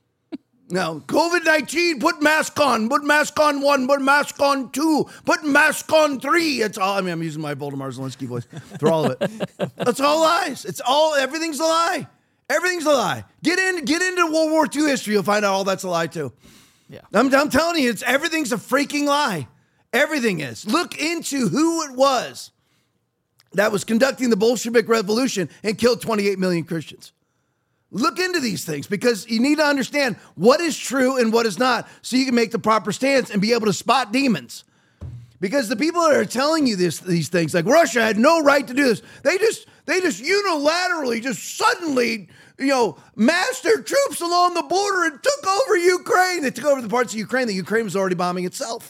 No, COVID nineteen, put mask on, put mask on one, put mask on two, put mask on three. It's all, I mean, I'm using my Volodymyr Zelensky voice for all of it. That's all lies. It's all, everything's a lie. Everything's a lie. Get in, get into World War Two history, you'll find out all that's a lie too. Yeah. I'm, I'm telling you, it's everything's a freaking lie. Everything is. Look into who it was that was conducting the Bolshevik Revolution and killed twenty-eight million Christians. Look into these things because you need to understand what is true and what is not so you can make the proper stance and be able to spot demons. Because the people that are telling you this, these things, like Russia had no right to do this, they just they just unilaterally, just suddenly, you know, massed their troops along the border and took over Ukraine. They took over the parts of Ukraine that Ukraine was already bombing itself.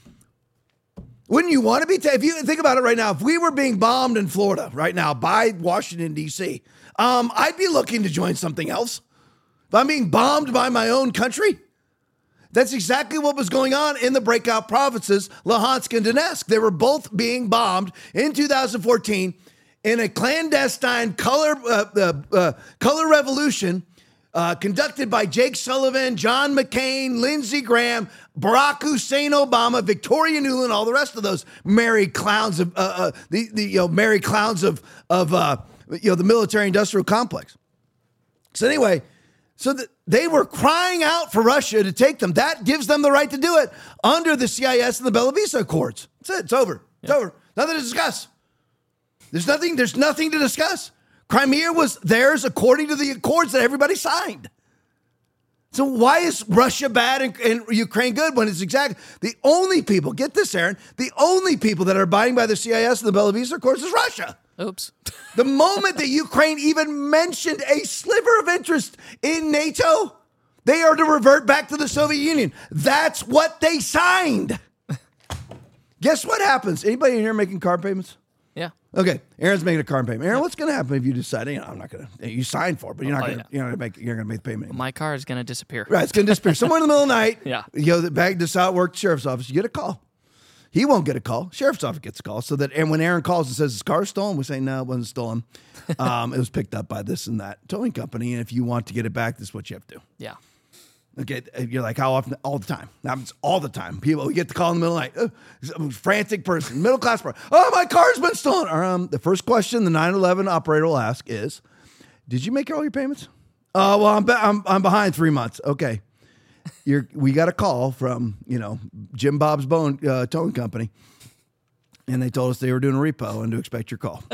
Wouldn't you want to be, t- if you think about it right now, if we were being bombed in Florida right now by Washington, D C, um, I'd be looking to join something else. If I'm being bombed by my own country, that's exactly what was going on in the breakout provinces, Luhansk and Donetsk. They were both being bombed in two thousand fourteen in a clandestine color, uh, uh, uh, color revolution Uh, conducted by Jake Sullivan, John McCain, Lindsey Graham, Barack Hussein Obama, Victoria Nuland, all the rest of those merry clowns of uh, uh, the the you know merry clowns of of uh, you know the military-industrial complex. So anyway, so that they were crying out for Russia to take them. That gives them the right to do it under the C I S and the Bella Vista Accords. That's it. It's over. It's Yep. over. Nothing to discuss. There's nothing. There's nothing to discuss. Crimea was theirs according to the accords that everybody signed. So why is Russia bad and, and Ukraine good when it's exactly the only people, get this, Aaron, the only people that are abiding by the C I S and the Bella Vista Accords is Russia. Oops. The moment that Ukraine even mentioned a sliver of interest in NATO, they are to revert back to the Soviet Union. That's what they signed. Guess what happens? Anybody in here making car payments? Yeah. Okay, Aaron's making a car payment. Aaron, what's going to happen if you decide, you know, I'm not going to, you signed for it, but you're not Oh, going to, yeah. you're not going to make, you're going to make the payment anymore. My car is going to disappear. Right, it's going to disappear. Somewhere in the middle of the night, Yeah. you know, the bag this out, work sheriff's office, you get a call. He won't get a call. Sheriff's office gets a call. So that, and when Aaron calls and says his car's stolen, we say, no, it wasn't stolen. Um, it was picked up by this and that towing company. And if you want to get it back, this is what you have to do. Yeah. Okay, you're like, how often? All the time. That happens all the time. People, we get the call in the middle of the night. Uh, frantic person, middle class person. Oh, my car's been stolen. Um, the first question the nine eleven operator will ask is, did you make all your payments? Uh, well, I'm, be- I'm I'm behind three months. Okay, you're we got a call from you know Jim Bob's Bone uh, Towing Company, and they told us they were doing a repo and to expect your call.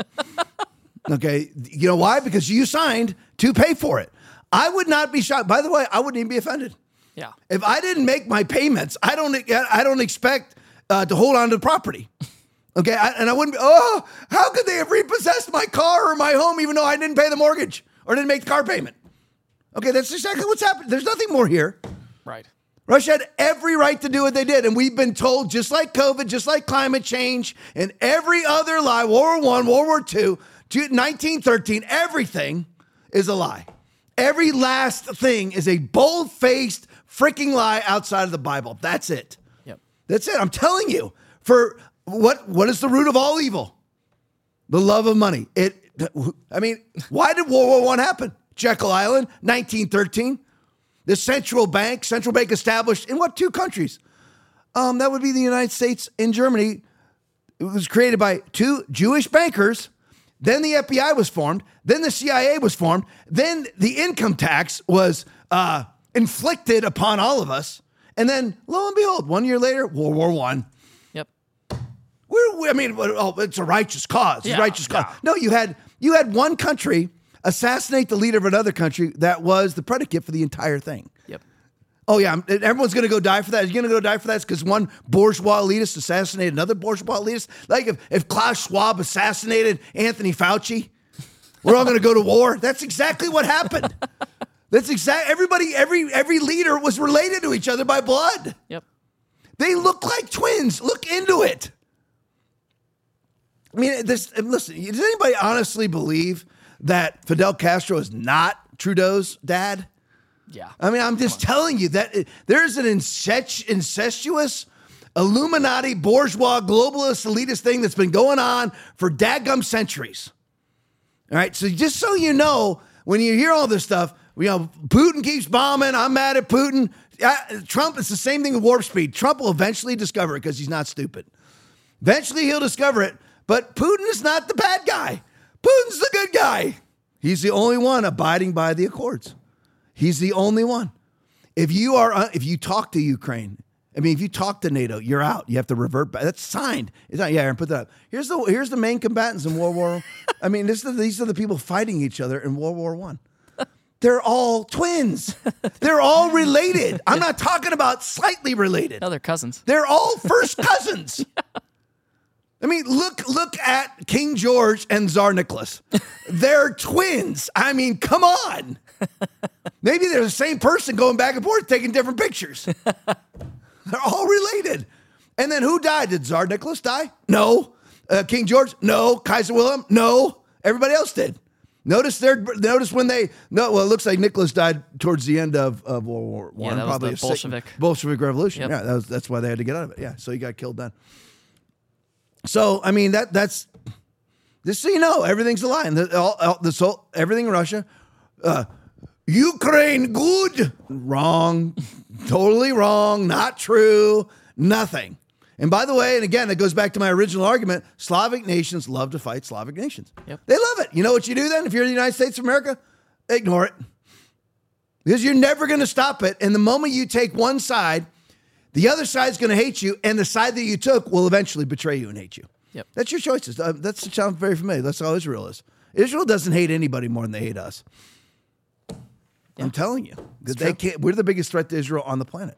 Okay, you know why? Because you signed to pay for it. I would not be shocked. By the way, I wouldn't even be offended. Yeah. If I didn't make my payments, I don't I don't expect uh, to hold on to the property. Okay, I, and I wouldn't be, oh, how could they have repossessed my car or my home even though I didn't pay the mortgage or didn't make the car payment? Okay, that's exactly what's happened. There's nothing more here. Right. Russia had every right to do what they did. And we've been told, just like COVID, just like climate change, and every other lie, World War One, World War Two, nineteen thirteen, everything is a lie. Every last thing is a bold-faced freaking lie outside of the Bible. That's it. Yep. That's it. I'm telling you. For what? What is the root of all evil? The love of money. It. I mean, why did World War One happen? Jekyll Island, nineteen thirteen. The central bank, central bank established in what two countries? Um, that would be the United States and Germany. It was created by two Jewish bankers. Then the F B I was formed. Then the C I A was formed. Then the income tax was uh, inflicted upon all of us. And then, lo and behold, one year later, World War One. Yep. We're, we, I mean, oh, it's a righteous cause. It's Yeah, a righteous cause. yeah. No, you had you had one country assassinate the leader of another country that was the predicate for the entire thing. Yep. Oh, yeah, everyone's going to go die for that. You're going to go die for that because one bourgeois elitist assassinated another bourgeois elitist. Like if, if Klaus Schwab assassinated Anthony Fauci, we're all going to go to war. That's exactly what happened. That's exact. Everybody, every every leader was related to each other by blood. Yep. They look like twins. Look into it. I mean, this. Listen, does anybody honestly believe that Fidel Castro is not Trudeau's dad? Yeah. I mean, I'm just telling you that it, there's an incest, incestuous, Illuminati, bourgeois, globalist, elitist thing that's been going on for dadgum centuries. All right, so just so you know, when you hear all this stuff, you know, Putin keeps bombing, I'm mad at Putin. Uh, Trump, it's the same thing with warp speed. Trump will eventually discover it because he's not stupid. Eventually he'll discover it, but Putin is not the bad guy. Putin's the good guy. He's the only one abiding by the accords. He's the only one. If you are, if you talk to Ukraine I mean, if you talk to NATO, you're out. You have to revert back. That's signed. It's not, yeah, Aaron, put that up. Here's the here's the main combatants in World War. I mean, this is the, these are the people fighting each other in World War One. They're all twins. They're all related. I'm not talking about slightly related. No, they're cousins. They're all first cousins. Yeah. I mean, look look at King George and Tsar Nicholas. They're twins. I mean, come on. Maybe they're the same person going back and forth taking different pictures. They're all related. And then who died? Did Tsar Nicholas die? No. Uh, King George? No. Kaiser Wilhelm? No. Everybody else did. Notice their notice when they no well it looks like Nicholas died towards the end of, of World War One. Yeah, that probably was the a Bolshevik sick, Bolshevik Revolution. Yep. Yeah, that was, that's why they had to get out of it. Yeah, so he got killed then. So I mean that that's just so you know, everything's a lie. And the, all, all, this whole everything in Russia, uh, Ukraine good, wrong, totally wrong, not true, nothing. And by the way, and again, it goes back to my original argument, Slavic nations love to fight Slavic nations. Yep. They love it. You know what you do then if you're the United States of America? Ignore it. Because you're never going to stop it. And the moment you take one side, the other side's going to hate you, and the side that you took will eventually betray you and hate you. Yep. That's your choices. Uh, that sounds very familiar. That's how Israel is. Israel doesn't hate anybody more than they hate us. Yeah. I'm telling you. Because they can't. We're the biggest threat to Israel on the planet.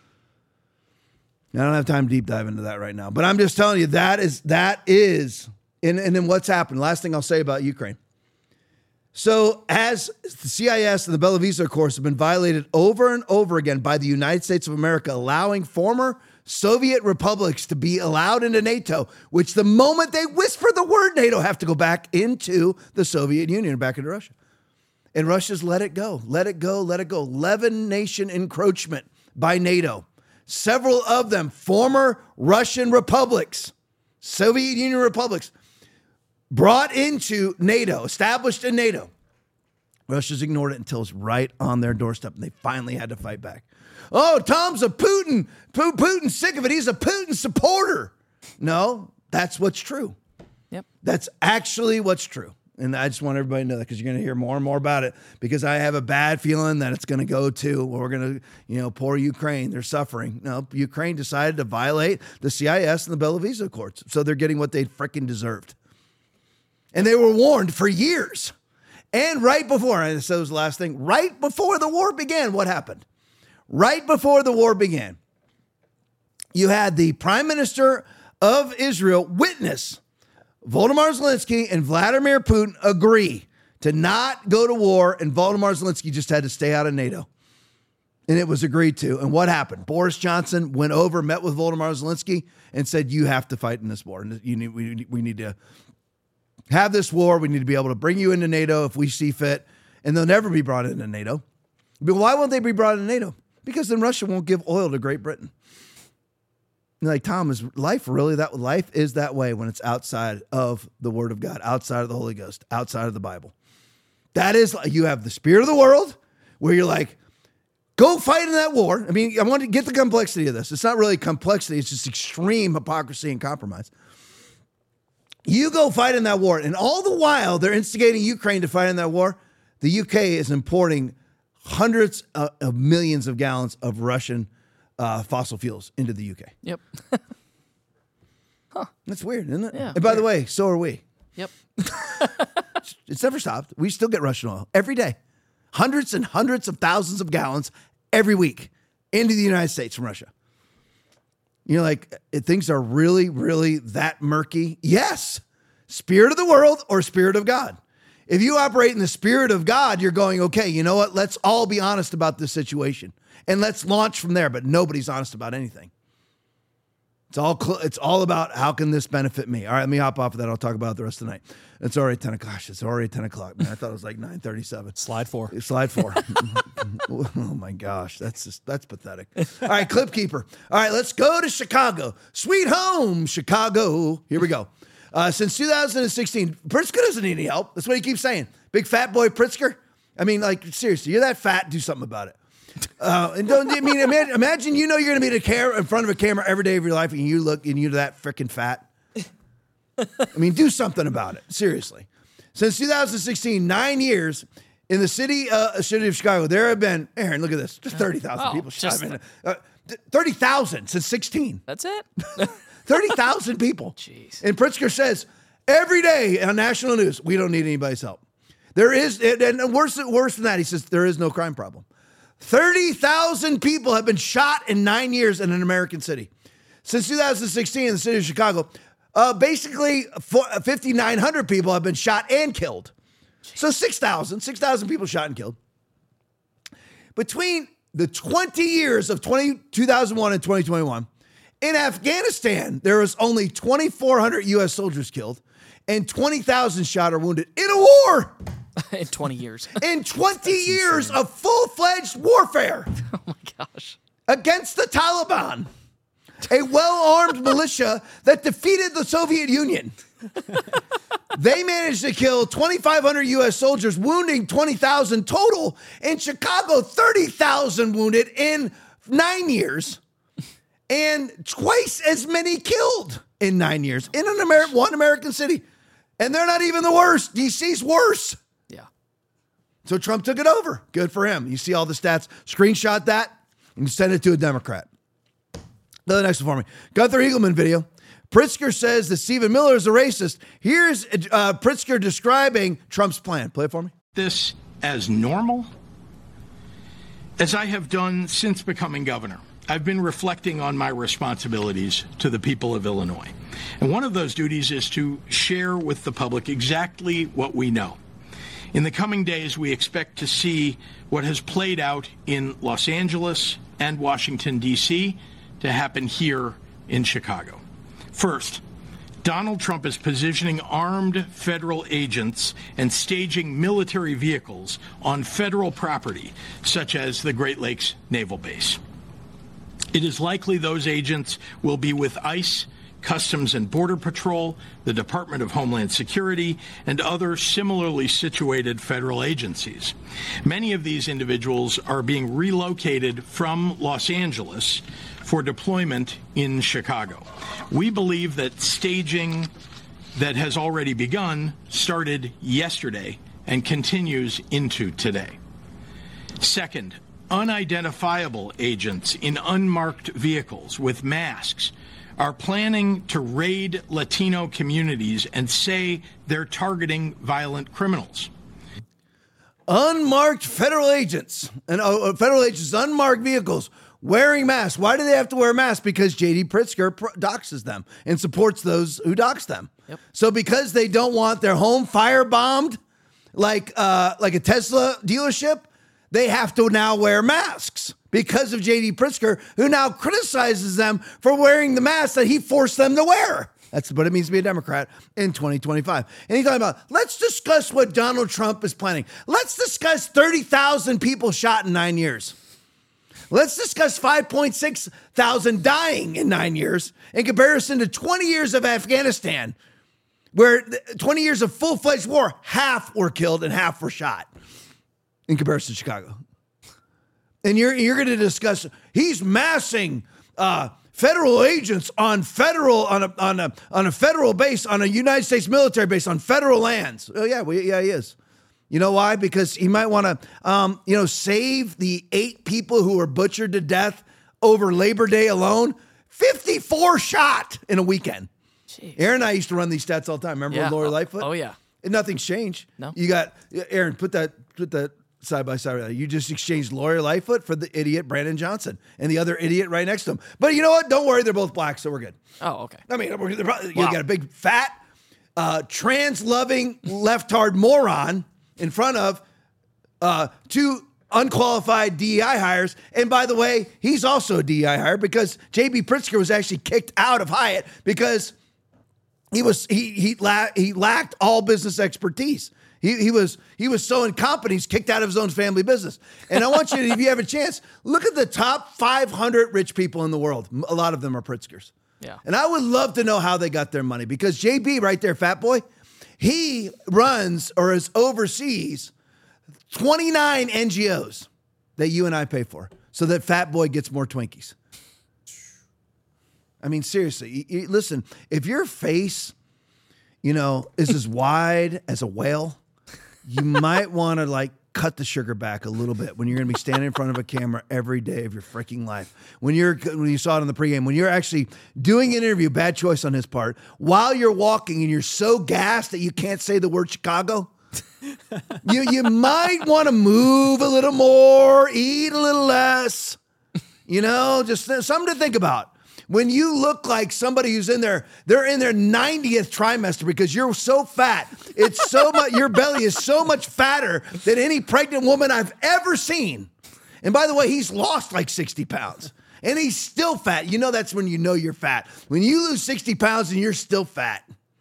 I don't have time to deep dive into that right now, but I'm just telling you that is, that is, and, and then what's happened. Last thing I'll say about Ukraine. So as the C I S and the Bela-Visa Accords have been violated over and over again by the United States of America, allowing former Soviet republics to be allowed into NATO, which the moment they whisper the word NATO have to go back into the Soviet Union, back into Russia. And Russia's let it go, let it go, let it go. eleven nation encroachment by NATO. Several of them former Russian republics, Soviet Union republics, brought into NATO, established in NATO. Russia's ignored it until it's right on their doorstep, and they finally had to fight back. Oh, Tom's a Putin. Putin's sick of it. He's a Putin supporter. No, that's what's true. Yep. That's actually what's true. And I just want everybody to know that because you're going to hear more and more about it because I have a bad feeling that it's going to go to, well, we're going to, you know, poor Ukraine. They're suffering. No, Ukraine decided to violate the C I S and the Bela-Visa Accords. So they're getting what they freaking deserved. And they were warned for years. And right before, and this was the last thing, right before the war began, what happened? Right before the war began, you had the prime minister of Israel witness Volodymyr Zelensky and Vladimir Putin agree to not go to war, and Volodymyr Zelensky just had to stay out of NATO. And it was agreed to. And what happened? Boris Johnson went over, met with Volodymyr Zelensky, and said, you have to fight in this war. And you need, we, we need to have this war. We need to be able to bring you into NATO if we see fit. And they'll never be brought into NATO. But why won't they be brought into NATO? Because then Russia won't give oil to Great Britain. You're like, Tom, is life really that? Life is that way when it's outside of the Word of God, outside of the Holy Ghost, outside of the Bible. That is, you have the spirit of the world where you're like, go fight in that war. I mean, I want to get the complexity of this. It's not really complexity. It's just extreme hypocrisy and compromise. You go fight in that war. And all the while they're instigating Ukraine to fight in that war, the U K is importing hundreds of, of millions of gallons of Russian uh, fossil fuels into the U K. Yep. Huh. That's weird, isn't it? Yeah. And by weird. the way, so are we. Yep. It's never stopped. We still get Russian oil every day. Hundreds and hundreds of thousands of gallons every week into the United States from Russia. You're like, things are really, really that murky? Yes. Spirit of the world or spirit of God. If you operate in the spirit of God, you're going, okay, you know what? Let's all be honest about this situation. And let's launch from there, but nobody's honest about anything. It's all cl- it's all about how can this benefit me? All right, let me hop off of that. I'll talk about it the rest of the night. It's already ten o'clock. Gosh, it's already ten o'clock, man. I thought it was like nine thirty-seven. Slide four. Slide four. Oh, my gosh. That's just, that's pathetic. All right, Clip Keeper. All right, let's go to Chicago. Sweet home, Chicago. Here we go. Uh, since two thousand sixteen, Pritzker doesn't need any help. That's what he keeps saying. Big fat boy Pritzker. I mean, like, seriously, you're that fat, do something about it. Uh, and don't, I mean, imagine, imagine you know you're going to be in, a camera, in front of a camera every day of your life and you look and you're that freaking fat. I mean, do something about it. Seriously. Since two thousand sixteen, nine years in the city, uh, city of Chicago, there have been, Aaron, look at this, just thirty thousand Oh, people. just I mean, uh, thirty thousand since sixteen. That's it? thirty thousand people. Jeez. And Pritzker says every day on national news, we don't need anybody's help. There is, and worse, worse than that, he says there is no crime problem. thirty thousand people have been shot in nine years in an American city. Since two thousand sixteen in the city of Chicago, uh, basically five thousand nine hundred people have been shot and killed. So six thousand, six thousand people shot and killed. Between the twenty years of two thousand one and twenty twenty-one, in Afghanistan, there was only twenty-four hundred U S soldiers killed and twenty thousand shot or wounded in a war. In twenty years. In twenty years of full-fledged warfare. Oh my gosh. Against the Taliban, a well-armed militia that defeated the Soviet Union. They managed to kill twenty-five hundred U S soldiers, wounding twenty thousand total. In Chicago, thirty thousand wounded in nine years. And twice as many killed in nine years in an Amer- one American city. And they're not even the worst. D C's worse. Yeah. So Trump took it over. Good for him. You see all the stats. Screenshot that and send it to a Democrat. Go to the next one for me. Gunther Eagleman video. Pritzker says that Stephen Miller is a racist. Here's uh, Pritzker describing Trump's plan. Play it for me. This as normal? As I have done since becoming governor, I've been reflecting on my responsibilities to the people of Illinois. And one of those duties is to share with the public exactly what we know. In the coming days, we expect to see what has played out in Los Angeles and Washington, D C to happen here in Chicago. First, Donald Trump is positioning armed federal agents and staging military vehicles on federal property, such as the Great Lakes Naval Base. It is likely those agents will be with ICE, Customs and Border Patrol, the Department of Homeland Security, and other similarly situated federal agencies. Many of these individuals are being relocated from Los Angeles for deployment in Chicago. We believe that staging that has already begun started yesterday and continues into today. Second, unidentifiable agents in unmarked vehicles with masks are planning to raid Latino communities and say they're targeting violent criminals. Unmarked federal agents and uh, federal agents, unmarked vehicles wearing masks. Why do they have to wear masks? Because J D Pritzker doxes them and supports those who dox them. Yep. So because they don't want their home firebombed like uh, like a Tesla dealership, they have to now wear masks because of J D Pritzker, who now criticizes them for wearing the masks that he forced them to wear. That's what it means to be a Democrat in twenty twenty-five. And he's talking about, let's discuss what Donald Trump is planning. Let's discuss thirty thousand people shot in nine years. Let's discuss five point six thousand dying in nine years in comparison to twenty years of Afghanistan, where twenty years of full-fledged war, half were killed and half were shot in comparison to Chicago. And you're you're going to discuss, he's massing uh, federal agents on federal on a on a on a federal base, on a United States military base, on federal lands. Oh yeah, well, yeah, he is. You know why? Because he might want to, um, you know, save the eight people who were butchered to death over Labor Day alone. fifty-four shot in a weekend. Jeez. Aaron and I used to run these stats all the time. Remember yeah. Lori Lightfoot? Oh yeah. And nothing's changed. No. You got Aaron. Put that. Put that. Side by side. You just exchanged Lori Lightfoot for the idiot Brandon Johnson and the other idiot right next to him. But you know what? Don't worry. They're both black, so we're good. Oh, okay. I mean, probably, wow. You got a big, fat, uh, trans-loving, leftard moron in front of uh, two unqualified D E I hires. And by the way, he's also a D E I hire because J B Pritzker was actually kicked out of Hyatt because he was he he, la- he lacked all business expertise. He, he was he was so incompetent, he's kicked out of his own family business. And I want you to, if you have a chance, look at the top five hundred rich people in the world. A lot of them are Pritzkers. Yeah. And I would love to know how they got their money because J B right there, fat boy, he runs or is oversees twenty-nine N G Os that you and I pay for so that fat boy gets more Twinkies. I mean, seriously, you, you, listen, if your face, you know, is as wide as a whale, you might want to like cut the sugar back a little bit when you're going to be standing in front of a camera every day of your freaking life. When you're, when you saw it on the pregame, when you're actually doing an interview, bad choice on his part, while you're walking and you're so gassed that you can't say the word Chicago. you you might want to move a little more, eat a little less. You know, just something to think about. When you look like somebody who's in their, they're in their ninetieth trimester because you're so fat. It's so much, your belly is so much fatter than any pregnant woman I've ever seen. And by the way, he's lost like sixty pounds and he's still fat. You know, that's when you know you're fat. When you lose sixty pounds and you're still fat.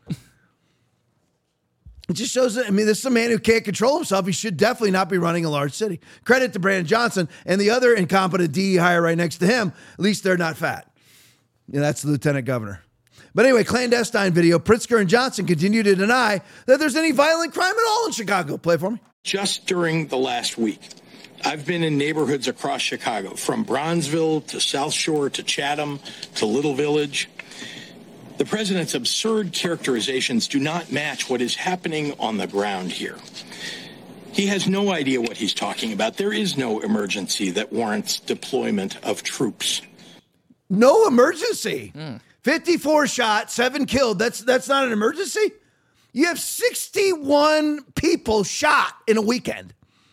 It just shows that, I mean, this is a man who can't control himself. He should definitely not be running a large city. Credit to Brandon Johnson and the other incompetent D E hire right next to him. At least they're not fat. Yeah, that's the lieutenant governor. But anyway, clandestine video. Pritzker and Johnson continue to deny that there's any violent crime at all in Chicago. Play for me. Just during the last week, I've been in neighborhoods across Chicago, from Bronzeville to South Shore to Chatham to Little Village. The president's absurd characterizations do not match what is happening on the ground here. He has no idea what he's talking about. There is no emergency that warrants deployment of troops. No emergency. Mm. fifty-four shot, seven killed. That's that's not an emergency? You have sixty-one people shot in a weekend.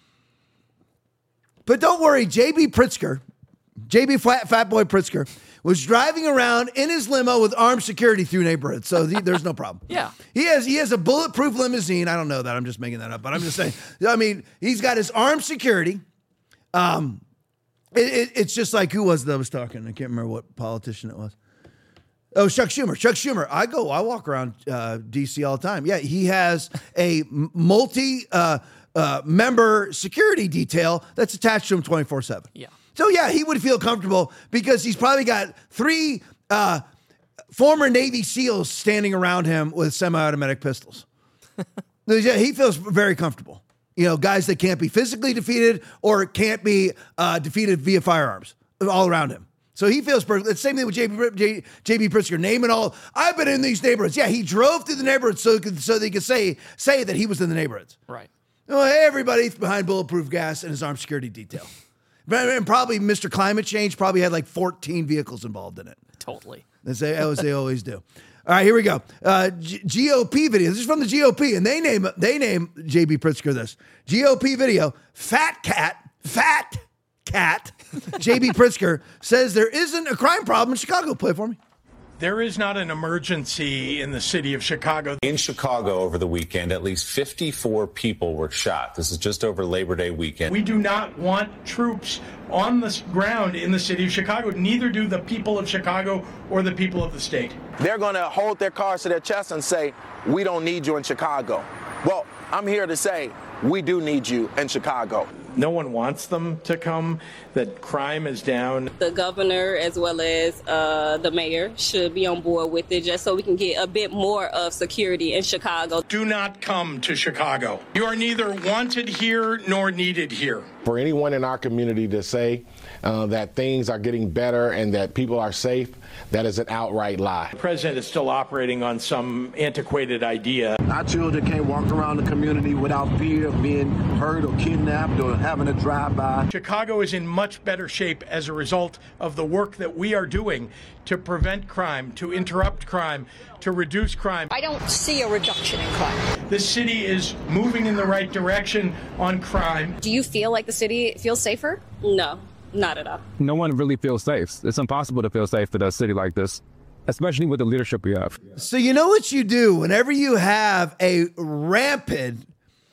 But don't worry, J B Pritzker, J B Fat, Fat Boy Pritzker, was driving around in his limo with armed security through neighborhoods. So the, there's no problem. Yeah. He has he has a bulletproof limousine. I don't know that. I'm just making that up. But I'm just saying. I mean, he's got his armed security. Um, it, it, it's just like, who was that was talking? I can't remember what politician it was. Oh, Chuck Schumer. Chuck Schumer. I go, I walk around uh, D C all the time. Yeah, he has a multi uh, uh, member security detail that's attached to him twenty-four seven. Yeah. So, yeah, he would feel comfortable because he's probably got three uh, former Navy SEALs standing around him with semi-automatic pistols. Yeah, he feels very comfortable. You know, guys that can't be physically defeated or can't be uh, defeated via firearms all around him. So he feels perfect. The same thing with J B, J, J B Pritzker. Name it all. I've been in these neighborhoods. Yeah, he drove through the neighborhoods so, so they could say, say that he was in the neighborhoods. Right. Oh, hey, everybody's behind bulletproof gas and his armed security detail. And probably Mister Climate Change probably had like fourteen vehicles involved in it. Totally. As they, as they always do. All right, here we go. Uh, G- GOP video. This is from the G O P, and they name they name J B Pritzker this. G O P video, Fat Cat, Fat Cat, J B Pritzker says there isn't a crime problem in Chicago. Play for me. There is not an emergency in the city of Chicago. In Chicago over the weekend, at least fifty-four people were shot. This is just over Labor Day weekend. We do not want troops on the ground in the city of Chicago. Neither do the people of Chicago or the people of the state. They're going to hold their cards to their chest and say, we don't need you in Chicago. Well, I'm here to say we do need you in Chicago. No one wants them to come, that crime is down. The governor as well as uh, the mayor should be on board with it just so we can get a bit more of security in Chicago. Do not come to Chicago. You are neither wanted here nor needed here. For anyone in our community to say uh, that things are getting better and that people are safe, that is an outright lie. The president is still operating on some antiquated idea. Our children can't walk around the community without fear of being hurt or kidnapped or having a drive-by. Chicago is in much better shape as a result of the work that we are doing to prevent crime, to interrupt crime, to reduce crime. I don't see a reduction in crime. The city is moving in the right direction on crime. Do you feel like the city feels safer? No, not at all. No one really feels safe. It's impossible to feel safe in a city like this, especially with the leadership we have. So you know what you do whenever you have a rampant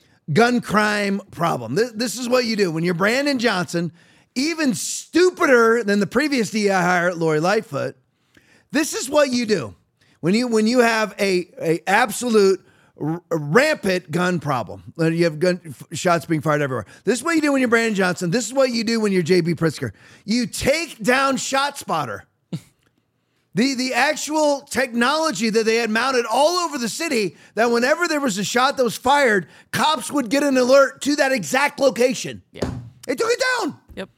gun crime problem. This, this is what you do. When you're Brandon Johnson, even stupider than the previous D I hire, Lori Lightfoot, this is what you do. When you when you have a, a absolute r- rampant gun problem, you have gun f- shots being fired everywhere. This is what you do when you're Brandon Johnson. This is what you do when you're J B Pritzker. You take down ShotSpotter. The the actual technology that they had mounted all over the city, that whenever there was a shot that was fired, cops would get an alert to that exact location. Yeah. They took it down. Yep.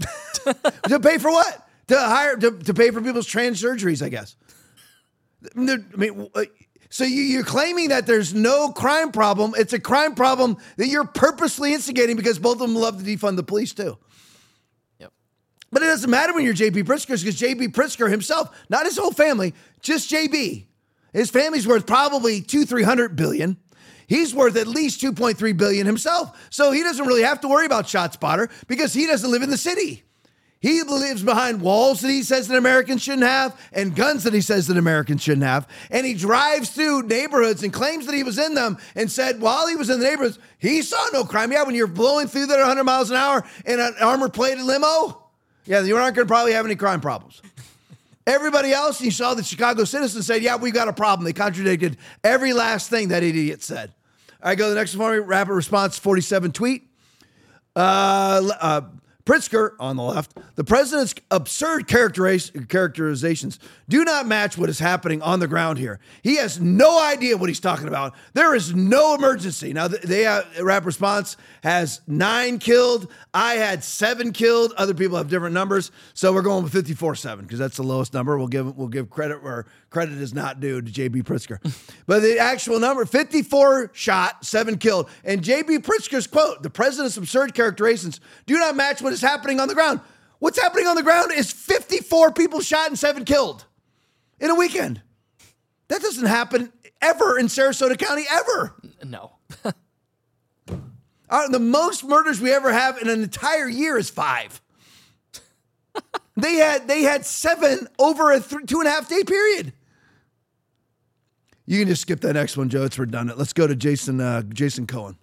To pay for what? To hire to, to pay for people's trans surgeries, I guess. I mean, So you, you're claiming that there's no crime problem. It's a crime problem that you're purposely instigating because both of them love to defund the police too. Yep. But it doesn't matter when you're J B. Pritzker because J B. Pritzker himself, not his whole family, just J B. His family's worth probably two, three hundred billion. He's worth at least two point three billion himself. So he doesn't really have to worry about ShotSpotter because he doesn't live in the city. He lives behind walls that he says that Americans shouldn't have and guns that he says that Americans shouldn't have. And he drives through neighborhoods and claims that he was in them and said while he was in the neighborhoods, he saw no crime. Yeah, when you're blowing through there one hundred miles an hour in an armor-plated limo, yeah, you aren't going to probably have any crime problems. Everybody else, you saw the Chicago Citizen said, yeah, we've got a problem. They contradicted every last thing that idiot said. All right, go to the next one for me. Rapid response forty-seven tweet. Uh... uh Pritzker, on the left, the president's absurd characterizations do not match what is happening on the ground here. He has no idea what he's talking about. There is no emergency. Now, they have, Rap Response has nine killed. I had seven killed. Other people have different numbers. So we're going with fifty-four seven because that's the lowest number. We'll give we'll give credit where credit is not due to J B. Pritzker. But the actual number, fifty-four shot, seven killed. And J B. Pritzker's quote, the president's absurd characterizations do not match what is happening on the ground. What's happening on the ground is fifty-four people shot and seven killed in a weekend. That doesn't happen ever in Sarasota County, ever. No. Uh, the most murders we ever have in an entire year is five. they had they had seven over a th- two and a half day period. You can just skip that next one, Joe. It's redundant. Let's go to Jason uh, Jason Cohen.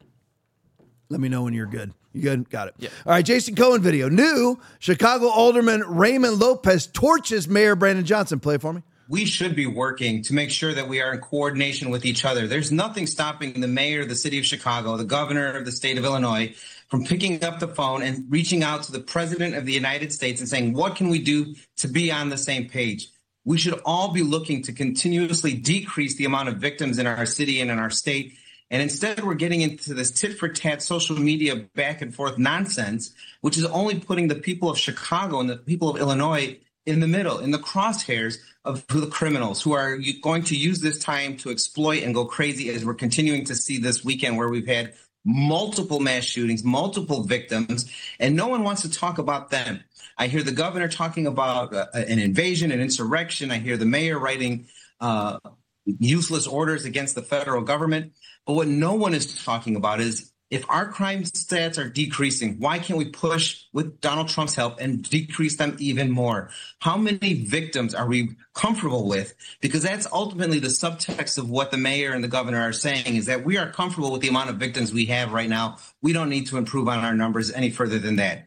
Let me know when you're good. You good? Got it. Yeah. All right, Jason Cohen video. New Chicago Alderman Raymond Lopez torches Mayor Brandon Johnson. Play it for me. We should be working to make sure that we are in coordination with each other. There's nothing stopping the mayor of the city of Chicago, the governor of the state of Illinois, from picking up the phone and reaching out to the president of the United States and saying, what can we do to be on the same page? We should all be looking to continuously decrease the amount of victims in our city and in our state. And instead, we're getting into this tit-for-tat social media back and forth nonsense, which is only putting the people of Chicago and the people of Illinois in the middle, in the crosshairs of the criminals who are going to use this time to exploit and go crazy, as we're continuing to see this weekend where we've had multiple mass shootings, multiple victims, and no one wants to talk about them. I hear the governor talking about uh, an invasion, an insurrection. I hear the mayor writing uh, useless orders against the federal government. But what no one is talking about is, if our crime stats are decreasing, why can't we push with Donald Trump's help and decrease them even more? How many victims are we comfortable with? Because that's ultimately the subtext of what the mayor and the governor are saying, is that we are comfortable with the amount of victims we have right now. We don't need to improve on our numbers any further than that.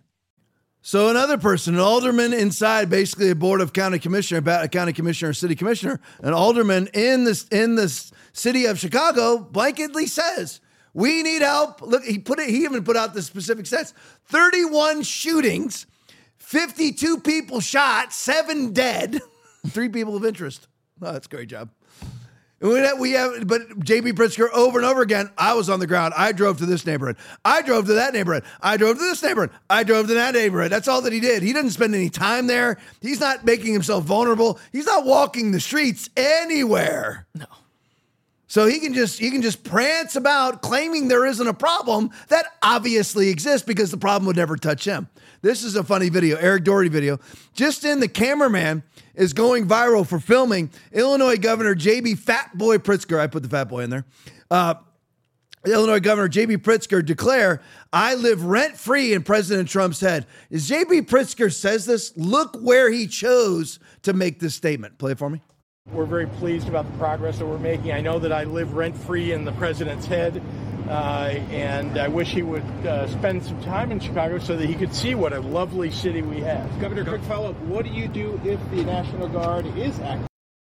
So another person, an alderman inside basically a board of county commissioner, a county commissioner, city commissioner, an alderman in this in this city of Chicago blanketly says, we need help. Look, he put it, he even put out the specific stats. thirty-one shootings, fifty-two people shot, seven dead, three people of interest. Oh, that's a great job. And we have, we have, but J B. Pritzker over and over again, I was on the ground. I drove to this neighborhood. I drove to that neighborhood. I drove to this neighborhood. I drove to that neighborhood. That's all that he did. He didn't spend any time there. He's not making himself vulnerable. He's not walking the streets anywhere. No. So he can just he can just prance about claiming there isn't a problem that obviously exists because the problem would never touch him. This is a funny video, Eric Doherty video. Just in, the cameraman is going viral for filming Illinois Governor J B. Fat Boy Pritzker. I put the fat boy in there. Uh, Illinois Governor J B. Pritzker declare, I live rent-free in President Trump's head. As J B. Pritzker says this, look where he chose to make this statement. Play it for me. We're very pleased about the progress that we're making. I know that I live rent-free in the president's head, uh, and I wish he would uh, spend some time in Chicago so that he could see what a lovely city we have. Governor, quick follow-up. What do you do if the National Guard is active?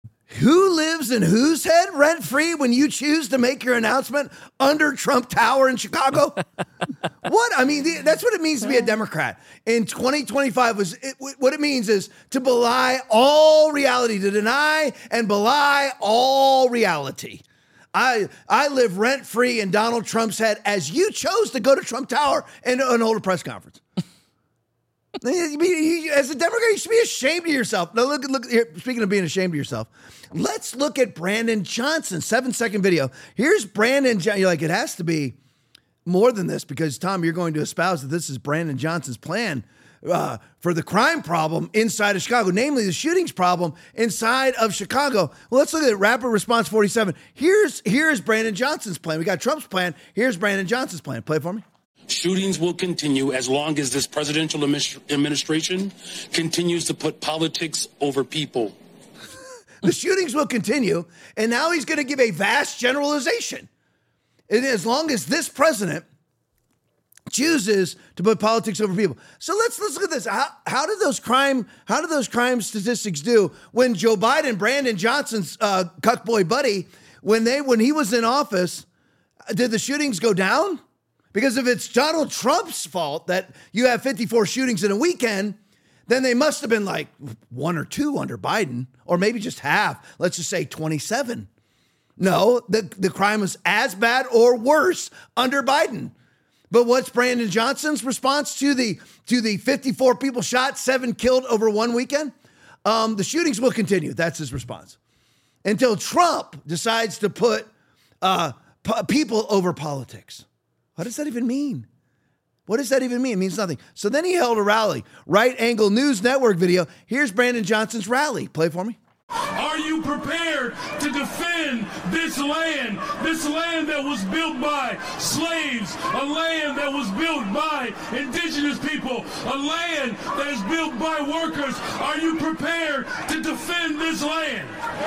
Who lives in whose head rent-free when you choose to make your announcement under Trump Tower in Chicago? What? I mean, that's what it means to be a Democrat. In twenty twenty-five, was it, what it means is to belie all reality, to deny and belie all reality. I I live rent-free in Donald Trump's head as you chose to go to Trump Tower and, and hold a press conference. As a Democrat, you should be ashamed of yourself. Now, look, look here. Speaking of being ashamed of yourself, let's look at Brandon Johnson. Seven second video. Here's Brandon. You're like, it has to be more than this because, Tom, you're going to espouse that this is Brandon Johnson's plan uh, for the crime problem inside of Chicago, namely the shootings problem inside of Chicago. Well, let's look at Rapid Response forty-seven. Here's, here's Brandon Johnson's plan. We got Trump's plan. Here's Brandon Johnson's plan. Play it for me. Shootings will continue as long as this presidential administration continues to put politics over people. The shootings will continue, and now he's going to give a vast generalization. And as long as this president chooses to put politics over people. So let's let's look at this. How, how did those crime how did those crime statistics do when Joe Biden, Brandon Johnson's uh, cuckboy buddy, when they when he was in office, did the shootings go down? Because if it's Donald Trump's fault that you have fifty-four shootings in a weekend, then they must have been like one or two under Biden, or maybe just half. Let's just say twenty-seven. No, the, the crime was as bad or worse under Biden. But what's Brandon Johnson's response to the to the fifty-four people shot, seven killed over one weekend? Um, the shootings will continue. That's his response. Until Trump decides to put uh, p- people over politics. What does that even mean? What does that even mean? It means nothing. So then he held a rally. Right Angle News Network video. Here's Brandon Johnson's rally. Play for me. Are you prepared to defend this land? This land that was built by slaves, a land that was built by indigenous people, a land that is built by workers. Are you prepared to defend this land?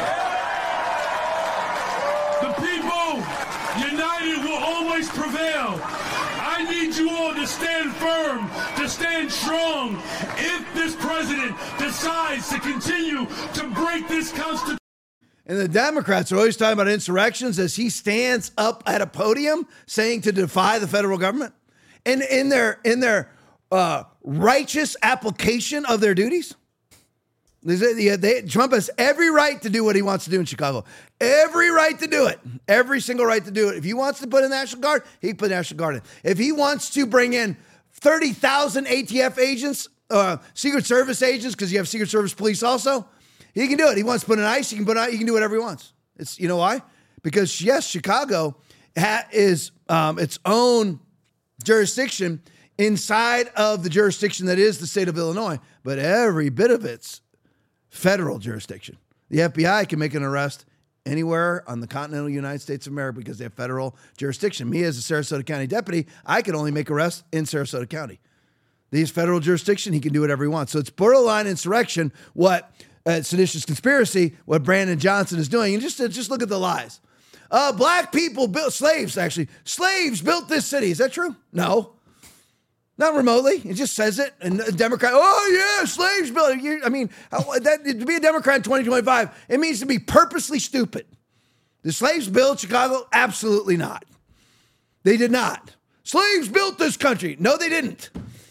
The people united will always prevail. I need you all to stand firm, to stand strong. If this president decides to continue to break this Constitution. And the Democrats are always talking about insurrections as he stands up at a podium saying to defy the federal government. And in their, in their uh, righteous application of their duties. They, they, Trump has every right to do what he wants to do in Chicago. Every right to do it. Every single right to do it. If he wants to put a National Guard, he can put a National Guard in. If he wants to bring in thirty thousand A T F agents, uh, Secret Service agents, because you have Secret Service police also, he can do it. He wants to put an ICE, he can put an, he can do whatever he wants. It's, you know why? Because yes, Chicago ha- is um, its own jurisdiction inside of the jurisdiction that is the state of Illinois, but every bit of it's federal jurisdiction. The F B I can make an arrest anywhere on the continental United States of America because they have federal jurisdiction. Me as a Sarasota County deputy, I can only make arrests in Sarasota County. These federal jurisdiction, he can do whatever he wants. So it's borderline insurrection, what uh, seditious conspiracy, what Brandon Johnson is doing. And just, uh, just look at the lies. Uh, black people built, slaves actually, slaves built this city. Is that true? No. Not remotely. It just says it. And a Democrat, oh, yeah, slaves built it. I mean, that, to be a Democrat in twenty twenty-five, it means to be purposely stupid. The slaves built Chicago? Absolutely not. They did not. Slaves built this country. No, they didn't.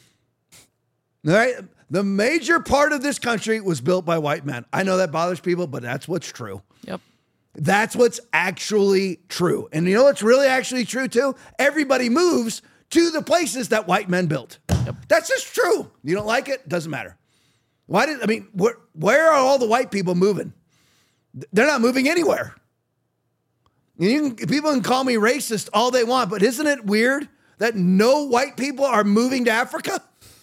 All right? The major part of this country was built by white men. I know that bothers people, but that's what's true. Yep. That's what's actually true. And you know what's really actually true, too? Everybody moves to the places that white men built. Yep. That's just true. You don't like it? Doesn't matter. Why did, I mean, where, where are all the white people moving? They're not moving anywhere. You can, people can call me racist all they want, but isn't it weird that no white people are moving to Africa?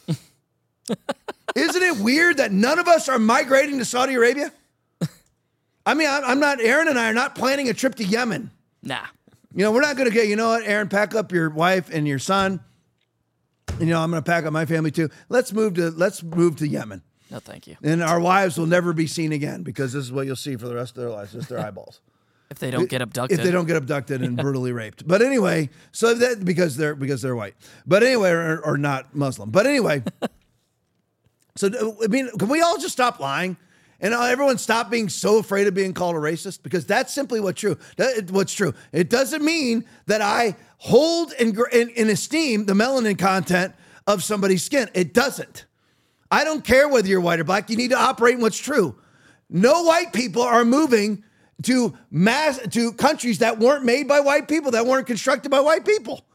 Isn't it weird that none of us are migrating to Saudi Arabia? I mean, I'm not, Aaron and I are not planning a trip to Yemen. Nah. You know, we're not going to get, you know what, Aaron, pack up your wife and your son. You know, I'm going to pack up my family too. Let's move to, let's move to Yemen. No, thank you. And our wives will never be seen again because this is what you'll see for the rest of their lives, just their eyeballs. If they don't get abducted. If they don't get abducted and brutally raped. But anyway, so that, because they're, because they're white. But anyway, or, or not Muslim. But anyway, so, I mean, can we all just stop lying? And everyone stop being so afraid of being called a racist, because that's simply what's true. What's true. It doesn't mean that I hold in, in, in esteem the melanin content of somebody's skin. It doesn't. I don't care whether you're white or black. You need to operate in what's true. No white people are moving to mass to countries that weren't made by white people, that weren't constructed by white people.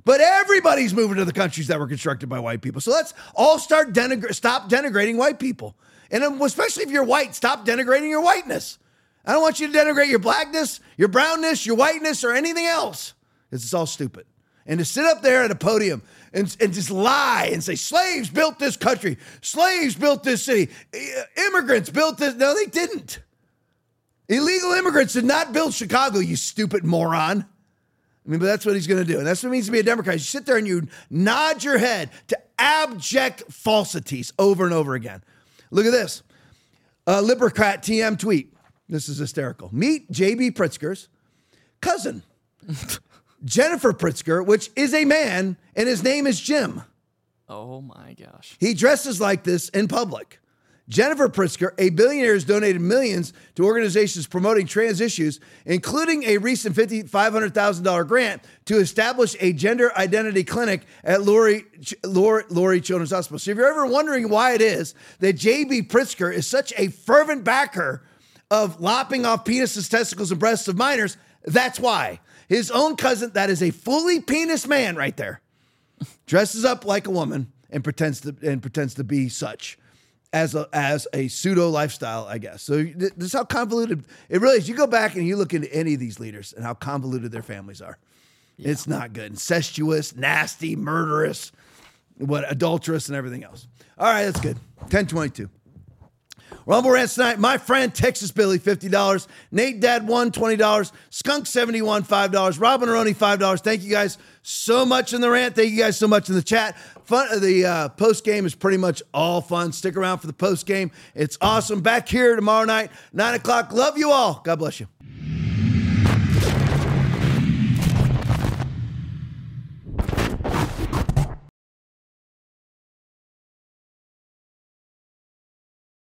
But everybody's moving to the countries that were constructed by white people. So let's all start denigr- stop denigrating white people. And especially if you're white, stop denigrating your whiteness. I don't want you to denigrate your blackness, your brownness, your whiteness, or anything else. Because it's all stupid. And to sit up there at a podium and, and just lie and say, slaves built this country. Slaves built this city. Immigrants built this. No, they didn't. Illegal immigrants did not build Chicago, you stupid moron. I mean, but that's what he's going to do. And that's what it means to be a Democrat. You sit there and you nod your head to abject falsities over and over again. Look at this. Uh, Libercrat T M tweet. This is hysterical. Meet J B Pritzker's cousin, Jennifer Pritzker, which is a man, and his name is Jim. Oh, my gosh. He dresses like this in public. Jennifer Pritzker, a billionaire, has donated millions to organizations promoting trans issues, including a recent five hundred thousand dollars grant to establish a gender identity clinic at Lurie, Lurie, Lurie Children's Hospital. So if you're ever wondering why it is that J B Pritzker is such a fervent backer of lopping off penises, testicles, and breasts of minors, that's why. His own cousin, that is a fully penis man right there, dresses up like a woman and pretends to and pretends to be such. As a as a pseudo lifestyle, I guess. So this is how convoluted it really is. You go back and you look into any of these leaders and how convoluted their families are. Yeah. It's not good. Incestuous, nasty, murderous, what adulterous, and everything else. All right, that's good. ten twenty-two. Rumble Rants tonight. My friend Texas Billy, fifty dollars. Nate Dad one, twenty dollars. Skunk seventy-one, five dollars. Robin Aroni, five dollars. Thank you guys so much in the rant. Thank you guys so much in the chat. Fun. The uh, post game is pretty much all fun. Stick around for the post game. It's awesome. Back here tomorrow night, nine o'clock. Love you all. God bless you.